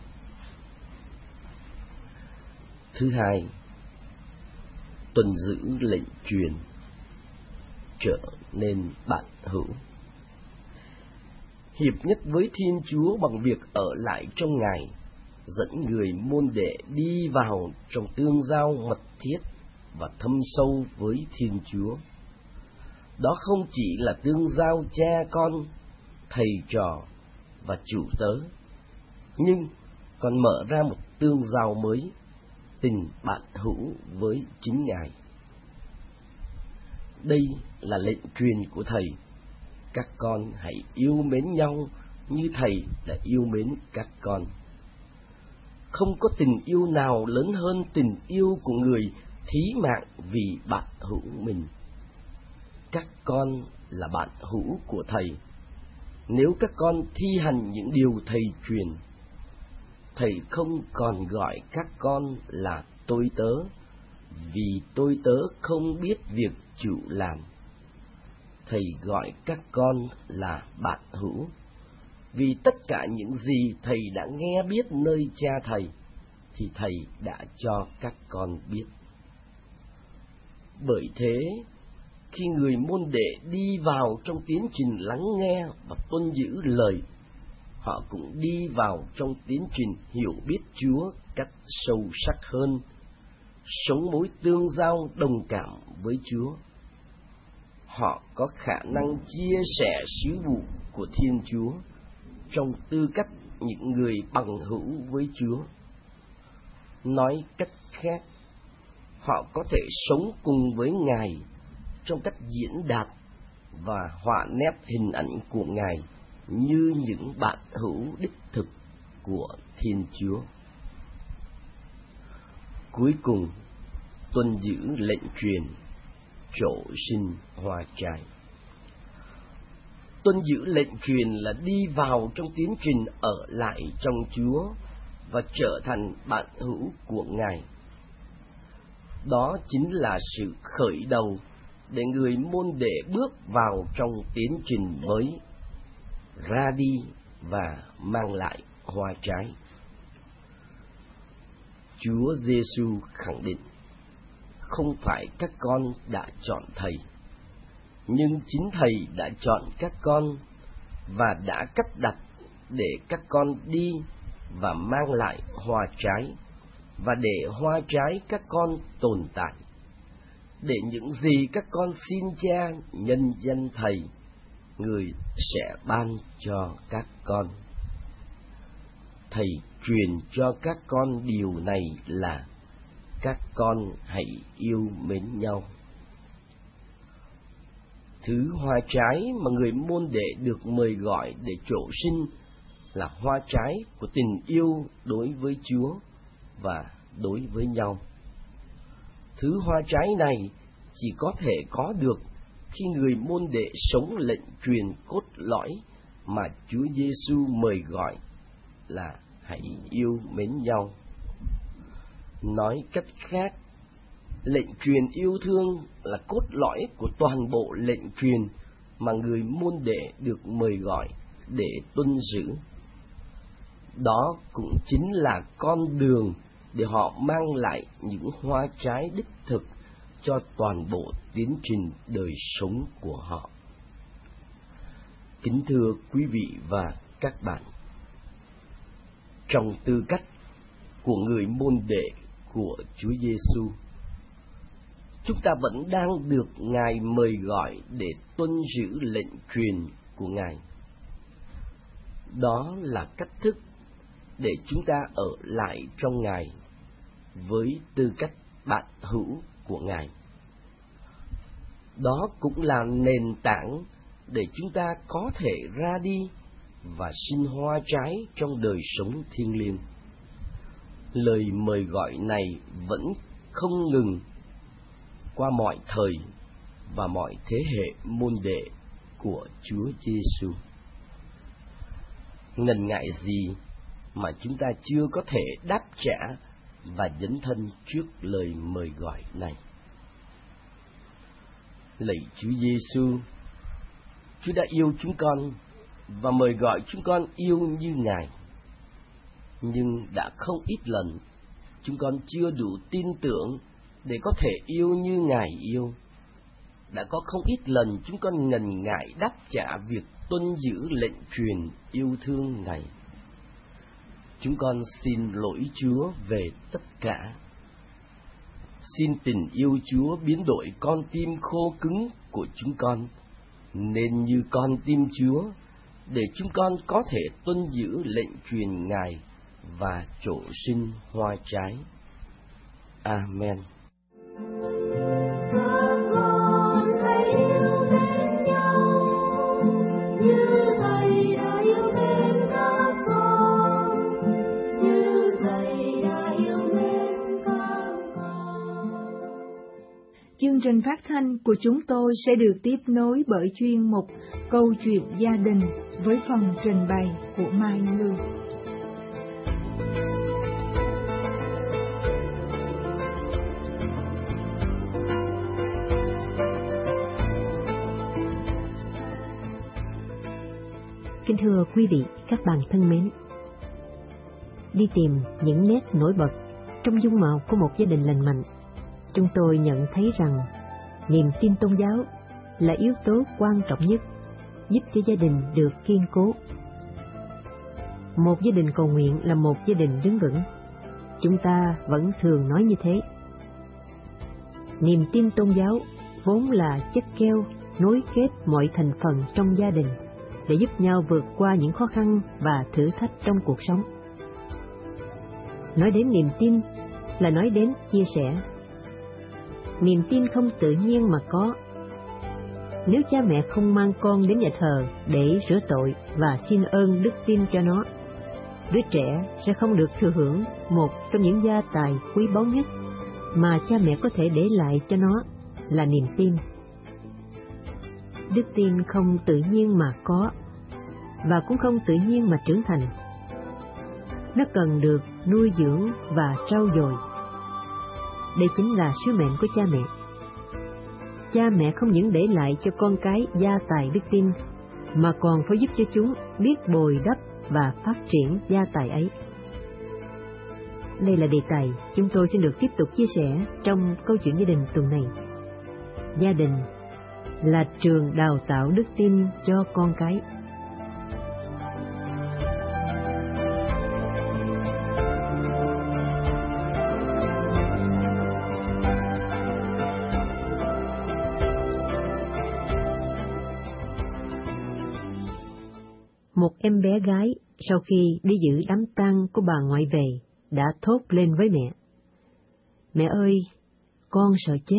[SPEAKER 3] Thứ hai, tuân giữ lệnh truyền, trở nên bạn hữu. Hiệp nhất với Thiên Chúa bằng việc ở lại trong Ngài, dẫn người môn đệ đi vào trong tương giao mật thiết và thâm sâu với Thiên Chúa. Đó không chỉ là tương giao cha con, thầy trò và chủ tớ, nhưng còn mở ra một tương giao mới, tình bạn hữu với chính Ngài. Đây là lệnh truyền của Thầy: các con hãy yêu mến nhau như Thầy đã yêu mến các con. Không có tình yêu nào lớn hơn tình yêu của người thí mạng vì bạn hữu mình. Các con là bạn hữu của Thầy. Nếu các con thi hành những điều Thầy truyền, Thầy không còn gọi các con là tôi tớ, vì tôi tớ không biết việc chủ làm. Thầy gọi các con là bạn hữu, vì tất cả những gì Thầy đã nghe biết nơi Cha Thầy, thì Thầy đã cho các con biết. Bởi thế, khi người môn đệ đi vào trong tiến trình lắng nghe và tuân giữ lời, họ cũng đi vào trong tiến trình hiểu biết Chúa cách sâu sắc hơn, sống mối tương giao đồng cảm với Chúa. Họ có khả năng chia sẻ sứ vụ của Thiên Chúa trong tư cách những người bằng hữu với Chúa. Nói cách khác, họ có thể sống cùng với Ngài trong cách diễn đạt và họa nét hình ảnh của Ngài như những bạn hữu đích thực của Thiên Chúa. Cuối cùng, tuân giữ lệnh truyền, trổ sinh hoa trái. Tuân giữ lệnh truyền là đi vào trong tiến trình ở lại trong Chúa và trở thành bạn hữu của Ngài. Đó chính là sự khởi đầu để người môn đệ bước vào trong tiến trình mới, ra đi và mang lại hoa trái. Chúa Giêsu khẳng định, không phải các con đã chọn Thầy, nhưng chính Thầy đã chọn các con và đã cắt đặt để các con đi và mang lại hoa trái, và để hoa trái các con tồn tại, để những gì các con xin Cha nhân danh Thầy, Người sẽ ban cho các con. Thầy truyền cho các con điều này là các con hãy yêu mến nhau. Thứ hoa trái mà người môn đệ được mời gọi để trổ sinh là hoa trái của tình yêu đối với Chúa và đối với nhau. Thứ hoa trái này chỉ có thể có được khi người môn đệ sống lệnh truyền cốt lõi mà Chúa Giêsu mời gọi là hãy yêu mến nhau. Nói cách khác, lệnh truyền yêu thương là cốt lõi của toàn bộ lệnh truyền mà người môn đệ được mời gọi để tuân giữ. Đó cũng chính là con đường để họ mang lại những hoa trái đích thực cho toàn bộ tiến trình đời sống của họ. Kính thưa quý vị và các bạn, trong tư cách của người môn đệ của Chúa Giêsu, chúng ta vẫn đang được Ngài mời gọi để tuân giữ lệnh truyền của Ngài. Đó là cách thức để chúng ta ở lại trong Ngài với tư cách bạn hữu của Ngài. Đó cũng là nền tảng để chúng ta có thể ra đi và sinh hoa trái trong đời sống thiêng liêng. Lời mời gọi này vẫn không ngừng qua mọi thời và mọi thế hệ môn đệ của Chúa Giêsu. Ngần ngại gì mà chúng ta chưa có thể đáp trả và dấn thân trước lời mời gọi này? Lạy Chúa Giêsu, Chúa đã yêu chúng con và mời gọi chúng con yêu như Ngài. Nhưng đã không ít lần chúng con chưa đủ tin tưởng để có thể yêu như Ngài yêu. Đã có không ít lần chúng con ngần ngại đáp trả việc tuân giữ lệnh truyền yêu thương này. Chúng con xin lỗi Chúa về tất cả. Xin tình yêu Chúa biến đổi con tim khô cứng của chúng con nên như con tim Chúa, để chúng con có thể tuân giữ lệnh truyền Ngài và trổ sinh hoa trái. Amen.
[SPEAKER 1] Chương trình phát thanh của chúng tôi sẽ được tiếp nối bởi chuyên mục Câu chuyện gia đình với phần trình bày của Mai Lưu.
[SPEAKER 4] Kính thưa quý vị, các bạn thân mến, đi tìm những nét nổi bật trong dung mạo của một gia đình lành mạnh, chúng tôi nhận thấy rằng niềm tin tôn giáo là yếu tố quan trọng nhất giúp cho gia đình được kiên cố. Một gia đình cầu nguyện là một gia đình đứng vững. Chúng ta vẫn thường nói như thế. Niềm tin tôn giáo vốn là chất keo nối kết mọi thành phần trong gia đình để giúp nhau vượt qua những khó khăn và thử thách trong cuộc sống. Nói đến niềm tin là nói đến chia sẻ. Niềm tin không tự nhiên mà có. Nếu cha mẹ không mang con đến nhà thờ để rửa tội và xin ơn đức tin cho nó, đứa trẻ sẽ không được thừa hưởng một trong những gia tài quý báu nhất mà cha mẹ có thể để lại cho nó, là niềm tin. Đức tin không tự nhiên mà có, và cũng không tự nhiên mà trưởng thành. Nó cần được nuôi dưỡng và trau dồi. Đây chính là sứ mệnh của cha mẹ. Cha mẹ không những để lại cho con cái gia tài đức tin, mà còn phải giúp cho chúng biết bồi đắp và phát triển gia tài ấy. Đây là đề tài chúng tôi xin được tiếp tục chia sẻ trong câu chuyện gia đình tuần này. Gia đình là trường đào tạo đức tin cho con cái. Một em bé gái sau khi đi dự đám tang của bà ngoại về đã thốt lên với mẹ: "Mẹ ơi, con sợ chết."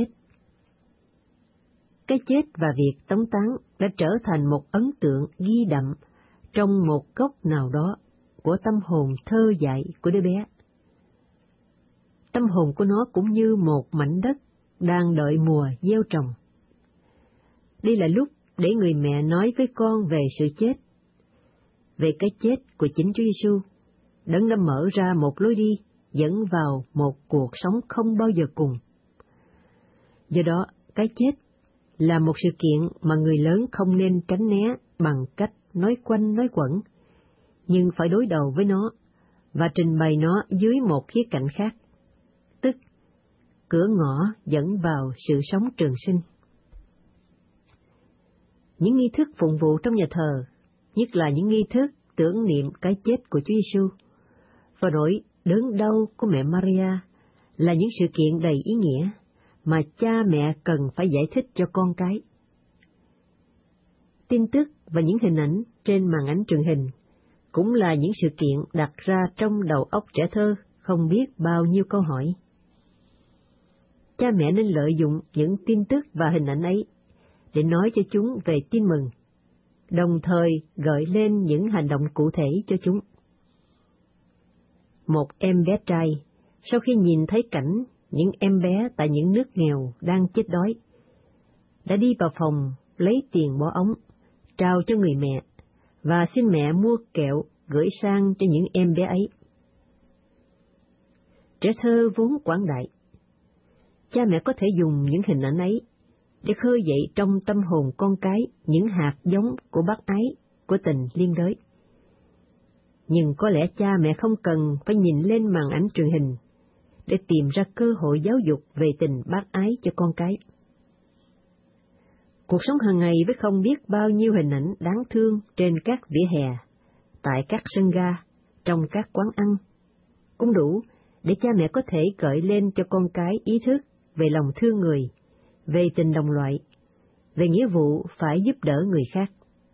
[SPEAKER 4] Cái chết và việc tống táng đã trở thành một ấn tượng ghi đậm trong một góc nào đó của tâm hồn thơ dại của đứa bé. Tâm hồn của nó cũng như một mảnh đất đang đợi mùa gieo trồng. Đây là lúc để người mẹ nói với con về sự chết, về cái chết của chính Chúa Giêsu, Đấng đã mở ra một lối đi dẫn vào một cuộc sống không bao giờ cùng. Do đó, cái chết là một sự kiện mà người lớn không nên tránh né bằng cách nói quanh nói quẩn, nhưng phải đối đầu với nó và trình bày nó dưới một khía cạnh khác, tức cửa ngõ dẫn vào sự sống trường sinh. Những nghi thức phụng vụ trong nhà thờ, nhất là những nghi thức tưởng niệm cái chết của Chúa Giêsu và nỗi đớn đau của mẹ Maria, là những sự kiện đầy ý nghĩa mà cha mẹ cần phải giải thích cho con cái. Tin tức và những hình ảnh trên màn ảnh truyền hình cũng là những sự kiện đặt ra trong đầu óc trẻ thơ không biết bao nhiêu câu hỏi. Cha mẹ nên lợi dụng những tin tức và hình ảnh ấy để nói cho chúng về tin mừng, đồng thời gợi lên những hành động cụ thể cho chúng. Một em bé trai, sau khi nhìn thấy cảnh những em bé tại những nước nghèo đang chết đói, đã đi vào phòng lấy tiền bỏ ống, trao cho người mẹ, và xin mẹ mua kẹo gửi sang cho những em bé ấy. Trẻ thơ vốn quảng đại. Cha mẹ có thể dùng những hình ảnh ấy để khơi dậy trong tâm hồn con cái những hạt giống của bác ái, của tình liên đới. Nhưng có lẽ cha mẹ không cần phải nhìn lên màn ảnh truyền hình để tìm ra cơ hội giáo dục về tình bác ái cho con cái. Cuộc sống hàng ngày với không biết bao nhiêu hình ảnh đáng thương trên các vỉa hè, tại các sân ga, trong các quán ăn, cũng đủ để cha mẹ có thể gợi lên cho con cái ý thức về lòng thương người, về tình đồng loại, về nghĩa vụ phải giúp đỡ người khác.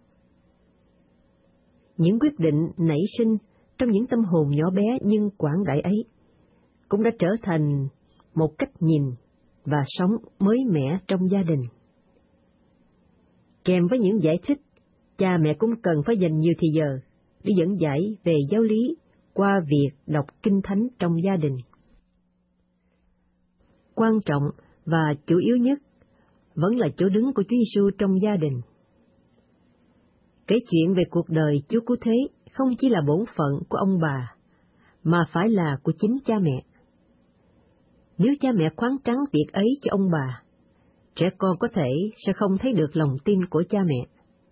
[SPEAKER 4] Những quyết định nảy sinh trong những tâm hồn nhỏ bé nhưng quảng đại ấy cũng đã trở thành một cách nhìn và sống mới mẻ trong gia đình. Kèm với những giải thích, cha mẹ cũng cần phải dành nhiều thời giờ để dẫn giải về giáo lý qua việc đọc kinh thánh trong gia đình. Quan trọng và chủ yếu nhất vẫn là chỗ đứng của Chúa Giêsu trong gia đình. Kể chuyện về cuộc đời Chúa Cứu Thế không chỉ là bổn phận của ông bà, mà phải là của chính cha mẹ. Nếu cha mẹ khoáng trắng việc ấy cho ông bà, trẻ con có thể sẽ không thấy được lòng tin của cha mẹ.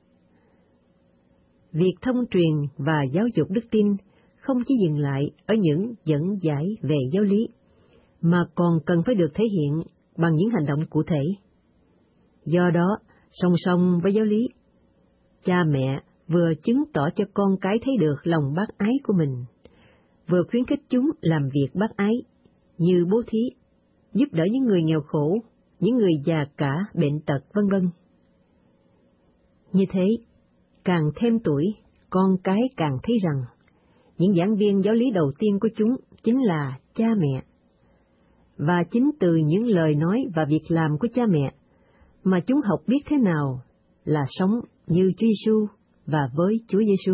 [SPEAKER 4] Việc thông truyền và giáo dục đức tin không chỉ dừng lại ở những dẫn giải về giáo lý, mà còn cần phải được thể hiện bằng những hành động cụ thể. Do đó, song song với giáo lý, cha mẹ vừa chứng tỏ cho con cái thấy được lòng bác ái của mình, vừa khuyến khích chúng làm việc bác ái, như bố thí, giúp đỡ những người nghèo khổ, những người già cả, bệnh tật, vân vân. Như thế, càng thêm tuổi, con cái càng thấy rằng những giảng viên giáo lý đầu tiên của chúng chính là cha mẹ, và chính từ những lời nói và việc làm của cha mẹ mà chúng học biết thế nào là sống như Chúa Giêsu và với Chúa Giêsu.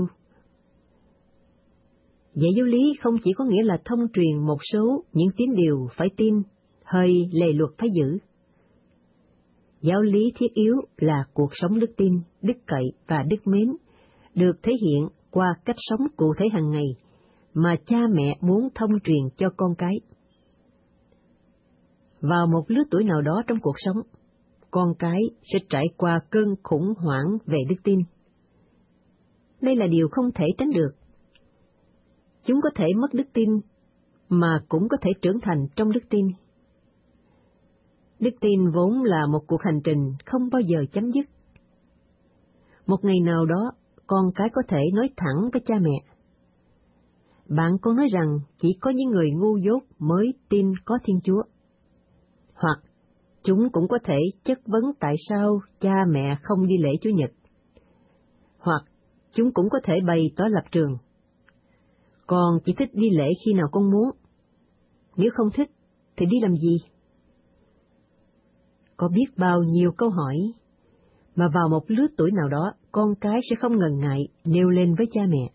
[SPEAKER 4] Dạy giáo lý không chỉ có nghĩa là thông truyền một số những tín điều phải tin hay lề luật phải giữ. Giáo lý thiết yếu là cuộc sống đức tin, đức cậy và đức mến, được thể hiện qua cách sống cụ thể hàng ngày mà cha mẹ muốn thông truyền cho con cái. Vào một lứa tuổi nào đó trong cuộc sống, con cái sẽ trải qua cơn khủng hoảng về đức tin. Đây là điều không thể tránh được. Chúng có thể mất đức tin, mà cũng có thể trưởng thành trong đức tin. Đức tin vốn là một cuộc hành trình không bao giờ chấm dứt. Một ngày nào đó, con cái có thể nói thẳng với cha mẹ: bạn có nói rằng chỉ có những người ngu dốt mới tin có Thiên Chúa. Hoặc chúng cũng có thể chất vấn tại sao cha mẹ không đi lễ Chủ nhật. Hoặc chúng cũng có thể bày tỏ lập trường: con chỉ thích đi lễ khi nào con muốn, nếu không thích thì đi làm gì? Có biết bao nhiêu câu hỏi mà vào một lứa tuổi nào đó con cái sẽ không ngần ngại nêu lên với cha mẹ.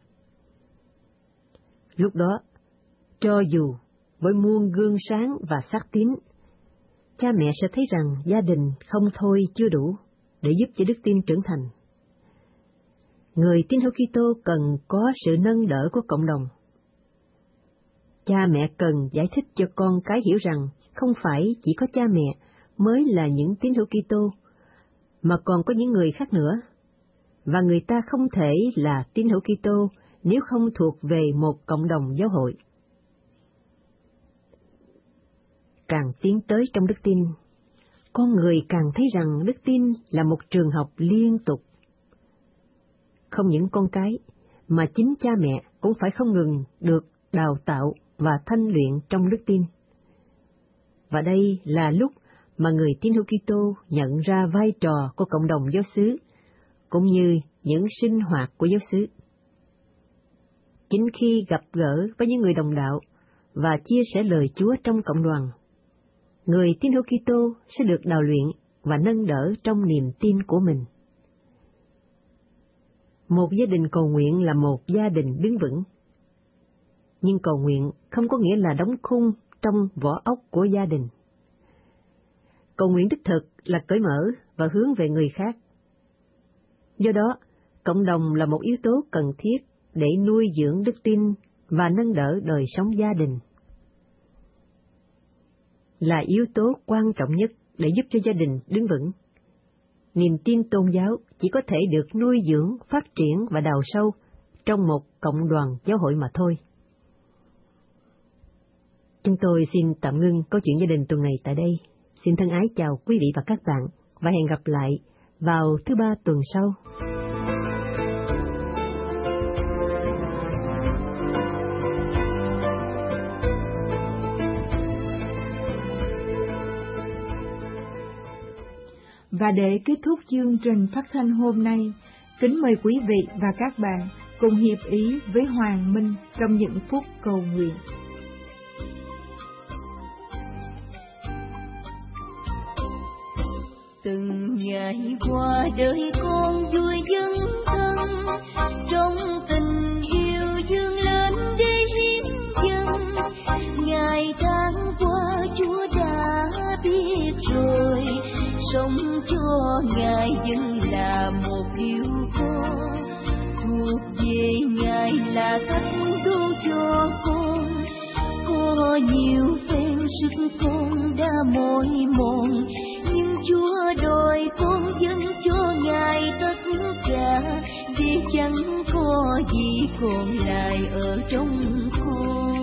[SPEAKER 4] Lúc đó, cho dù với muôn gương sáng và sắc tín, cha mẹ sẽ thấy rằng gia đình không thôi chưa đủ để giúp cho đức tin trưởng thành. Người tín hữu Kitô cần có sự nâng đỡ của cộng đồng. Cha mẹ cần giải thích cho con cái hiểu rằng không phải chỉ có cha mẹ mới là những tín hữu Kitô, mà còn có những người khác nữa, và người ta không thể là tín hữu Kitô nếu không thuộc về một cộng đồng giáo hội. Càng tiến tới trong đức tin, con người càng thấy rằng đức tin là một trường học liên tục. Không những con cái, mà chính cha mẹ cũng phải không ngừng được đào tạo và thanh luyện trong đức tin. Và đây là lúc mà người tín hữu Kitô nhận ra vai trò của cộng đồng giáo xứ, cũng như những sinh hoạt của giáo xứ. Chính khi gặp gỡ với những người đồng đạo và chia sẻ lời Chúa trong cộng đoàn, người tín hữu Kitô sẽ được đào luyện và nâng đỡ trong niềm tin của mình. Một gia đình cầu nguyện là một gia đình đứng vững. Nhưng cầu nguyện không có nghĩa là đóng khung trong vỏ ốc của gia đình. Cầu nguyện đích thực là cởi mở và hướng về người khác. Do đó, cộng đồng là một yếu tố cần thiết để nuôi dưỡng đức tin và nâng đỡ đời sống gia đình. Là yếu tố quan trọng nhất để giúp cho gia đình đứng vững. Niềm tin tôn giáo chỉ có thể được nuôi dưỡng, phát triển và đào sâu trong một cộng đoàn giáo hội mà thôi. Chúng tôi xin tạm ngưng câu chuyện gia đình tuần này tại đây. Xin thân ái chào quý vị và các bạn, và hẹn gặp lại vào thứ Ba tuần sau.
[SPEAKER 1] Và để kết thúc chương trình phát thanh hôm nay, kính mời quý vị và các bạn cùng hiệp ý với Hoàng Minh trong những phút cầu nguyện.
[SPEAKER 5] Từng ngày qua đời con vui dấn thân, trong tình yêu dương lên để hiến dâng. Ngày tháng qua Chúa đã biết rồi, sống cho Ngài vẫn là một yêu con, thuộc về Ngài là thánh đô cho con. Có nhiều phen sức con đã mỏi mòn, nhưng Chúa đòi con dâng cho Ngài tất cả, vì chẳng có gì còn lại ở trong con.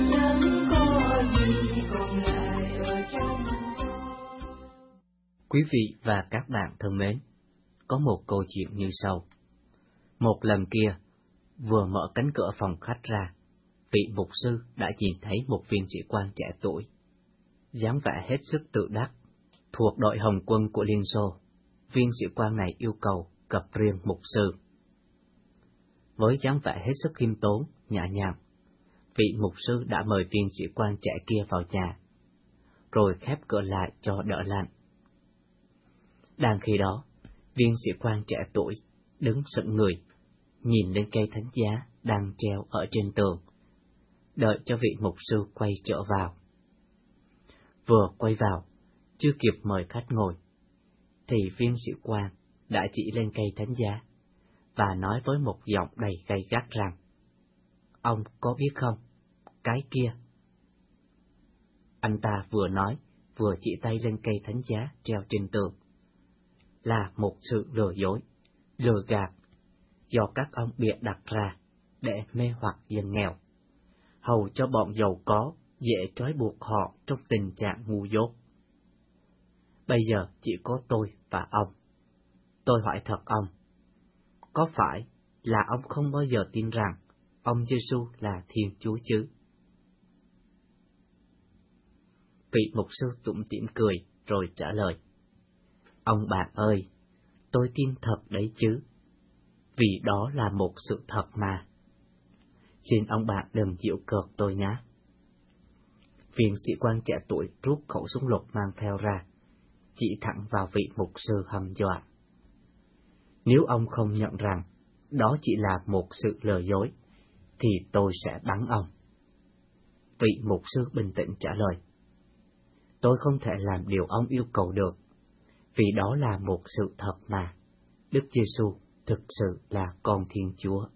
[SPEAKER 3] Quý vị và các bạn thân mến, có một câu chuyện như sau. Một lần kia, vừa mở cánh cửa phòng khách ra, vị mục sư đã nhìn thấy một viên sĩ quan trẻ tuổi, dáng vẻ hết sức tự đắc, thuộc đội Hồng quân của Liên Xô. Viên sĩ quan này yêu cầu gặp riêng mục sư. Với dáng vẻ hết sức khiêm tốn, nhã nhặn, vị mục sư đã mời viên sĩ quan trẻ kia vào nhà.
[SPEAKER 6] rồi khép cửa lại cho đỡ lạnh. Đang khi đó, viên sĩ quan trẻ tuổi đứng sững người, nhìn lên cây thánh giá đang treo ở trên tường, đợi cho vị mục sư quay trở vào. Vừa quay vào, chưa kịp mời khách ngồi, thì viên sĩ quan đã chỉ lên cây thánh giá và nói với một giọng đầy gay gắt rằng: "Ông có biết không, cái kia." Anh ta vừa nói, vừa chỉ tay lên cây thánh giá treo trên tường. Là một sự lừa dối, lừa gạt, do các ông bịa đặt ra để mê hoặc dân nghèo, hầu cho bọn giàu có dễ trói buộc họ trong tình trạng ngu dốt. Bây giờ chỉ có tôi và ông. Tôi hỏi thật ông, có phải là ông không bao giờ tin rằng ông Giêsu là Thiên Chúa chứ? Vị mục sư tủm tỉm cười rồi trả lời: "Ông bạn ơi, tôi tin thật đấy chứ, vì đó là một sự thật mà. Xin ông bạn đừng giễu cợt tôi nhé." Viên sĩ quan trẻ tuổi rút khẩu súng lục mang theo ra, chỉ thẳng vào vị mục sư hăm dọa. "Nếu ông không nhận rằng đó chỉ là một sự lừa dối, thì tôi sẽ bắn ông." Vị mục sư bình tĩnh trả lời: "Tôi không thể làm điều ông yêu cầu được, vì đó là một sự thật mà. Đức Giêsu thực sự là con Thiên Chúa."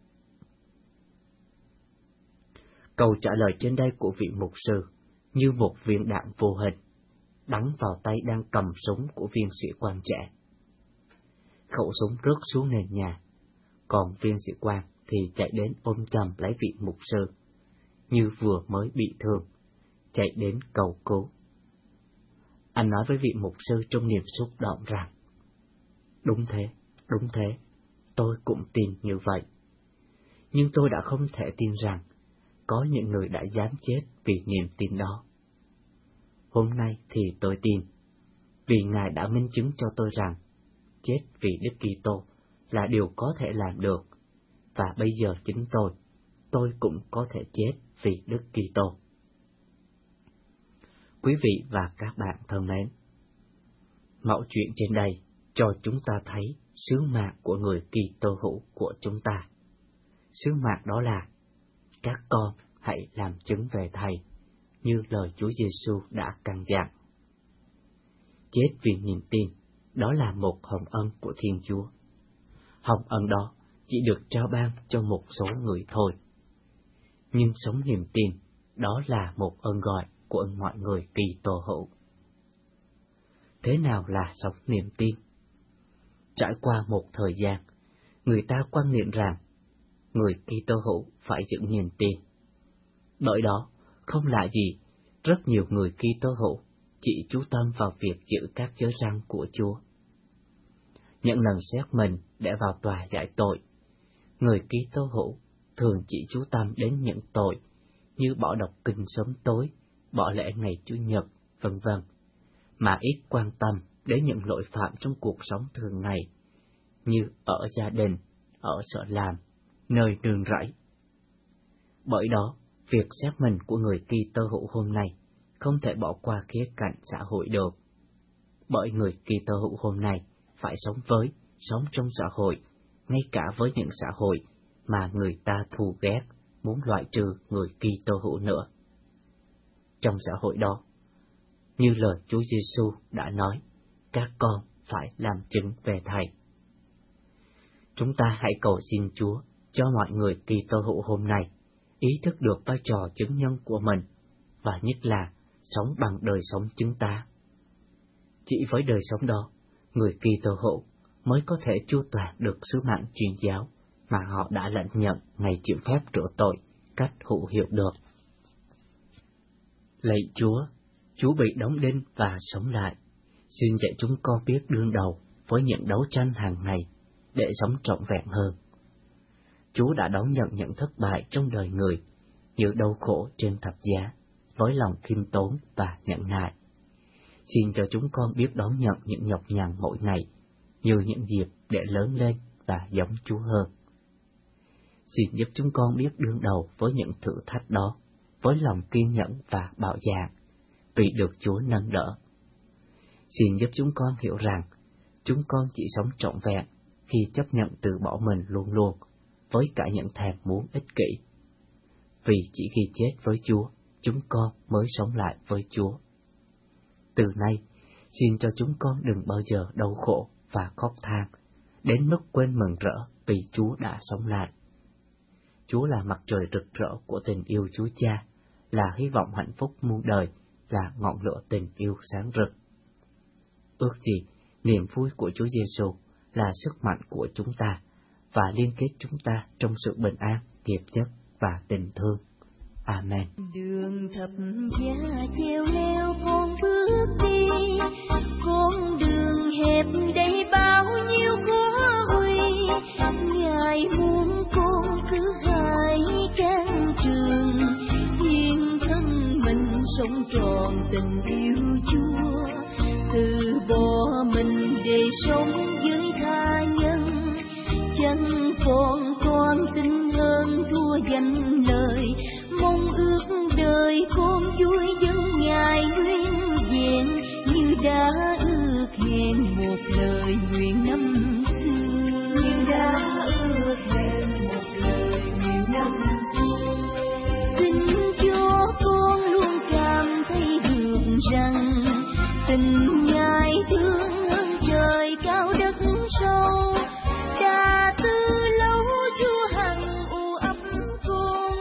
[SPEAKER 6] Câu trả lời trên đây của vị mục sư như một viên đạn vô hình bắn vào tay đang cầm súng của viên sĩ quan trẻ. Khẩu súng rớt xuống nền nhà, còn viên sĩ quan thì chạy đến ôm chầm lấy vị mục sư, như vừa mới bị thương, chạy đến cầu cứu. Anh nói với vị mục sư trong niềm xúc động rằng: đúng thế, tôi cũng tin như vậy. Nhưng tôi đã không thể tin rằng có những người đã dám chết vì niềm tin đó. Hôm nay thì tôi tin, vì Ngài đã minh chứng cho tôi rằng chết vì Đức Kitô là điều có thể làm được, và bây giờ chính tôi cũng có thể chết vì Đức Kitô. Quý vị và các bạn thân mến, mẫu chuyện trên đây cho chúng ta thấy sứ mạng của người Kitô hữu của chúng ta. Sứ mạng đó là: các con hãy làm chứng về Thầy, như lời Chúa Giêsu đã căn dặn. Chết vì niềm tin, đó là một hồng ân của Thiên Chúa. Hồng ân đó chỉ được trao ban cho một số người thôi. Nhưng sống niềm tin, đó là một ơn gọi của mọi người Kitô hữu. Thế nào là sống niềm tin? Trải qua một thời gian, người ta quan niệm rằng người Kitô hữu phải giữ niềm tin. Bởi đó, không lạ gì, rất nhiều người Kitô hữu chỉ chú tâm vào việc giữ các giới răn của Chúa. Những lần xét mình để vào tòa giải tội, người Kitô hữu thường chỉ chú tâm đến những tội như bỏ đọc kinh sớm tối, bỏ lễ ngày Chủ nhật, vân vân, mà ít quan tâm đến những lỗi phạm trong cuộc sống thường ngày, như ở gia đình, ở sở làm, nơi nương rẫy. Bởi đó, việc xét mình của người Kitô hữu hôm nay không thể bỏ qua khía cạnh xã hội được. Bởi người Kitô hữu hôm nay phải sống trong xã hội, ngay cả với những xã hội mà người ta thù ghét, muốn loại trừ người Kitô hữu nữa. Trong xã hội đó, như lời Chúa Giêsu đã nói, các con phải làm chứng về Thầy. Chúng ta hãy cầu xin Chúa cho mọi người Kitô hữu hôm nay ý thức được vai trò chứng nhân của mình, và nhất là sống bằng đời sống chứng tá. Chỉ với đời sống đó, người Kitô hữu mới có thể chu toàn được sứ mạng truyền giáo mà họ đã lãnh nhận ngày chịu phép rửa tội cách hữu hiệu được. Lạy Chúa, Chúa bị đóng đinh và sống lại. Xin dạy chúng con biết đương đầu với những đấu tranh hàng ngày để sống trọn vẹn hơn. Chúa đã đón nhận những thất bại trong đời người, như đau khổ trên thập giá, với lòng khiêm tốn và nhẫn nại. Xin cho chúng con biết đón nhận những nhọc nhằn mỗi ngày, như những dịp để lớn lên và giống Chúa hơn. Xin giúp chúng con biết đương đầu với những thử thách đó, với lòng kiên nhẫn và bạo dạn, vì được Chúa nâng đỡ. Xin giúp chúng con hiểu rằng chúng con chỉ sống trọn vẹn khi chấp nhận từ bỏ mình luôn luôn, với cả những thèm muốn ích kỷ. Vì chỉ khi chết với Chúa, chúng con mới sống lại với Chúa. Từ nay, xin cho chúng con đừng bao giờ đau khổ và khóc than, đến mức quên mừng rỡ vì Chúa đã sống lại. Chúa là mặt trời rực rỡ của tình yêu Chúa Cha, là hy vọng hạnh phúc muôn đời, là ngọn lửa tình yêu sáng rực. Ước gì niềm vui của Chúa Giêsu là sức mạnh của chúng ta và liên kết chúng ta trong sự bình an, hiệp nhất và tình thương. Amen.
[SPEAKER 5] Đường thập giá treo leo con bước đi, con đường hẹp đầy bao nhiêu khó nguy. Ngài muốn con cứ hai can trường, hiến thân mình sống trọn tình yêu Chúa, từ bỏ mình để sống với tha nhân. Chẳng còn con tin hơn thua danh lời, mong ước đời con vui dân Ngài nguyên vẹn, như đã ước hẹn một lời nguyện năm xưa. Như đã ước hẹn một lời nguyện năm xưa. Xin cho con luôn cảm thấy được rằng tình Ngài thương hơn trời cao đất sâu. Đã từ lâu Chúa hằng u ấp con,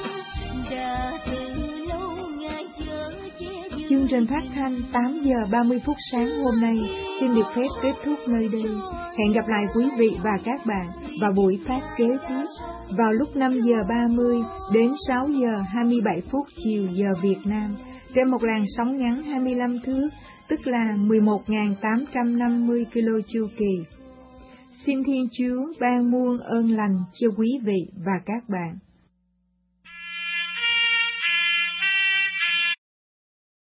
[SPEAKER 5] đã từ lâu Ngài chở che.
[SPEAKER 1] Chương trình phát thanh 8 giờ 30 phút sáng hôm nay xin được phép kết thúc nơi đây. Hẹn gặp lại quý vị và các bạn vào buổi phát kế tiếp vào lúc 5 giờ 30 đến 6 giờ 27 phút chiều giờ Việt Nam trên một làn sóng ngắn 25 thước, tức là 11.850 km chu kỳ. Xin Thiên Chúa ban muôn ơn lành cho quý vị và các bạn.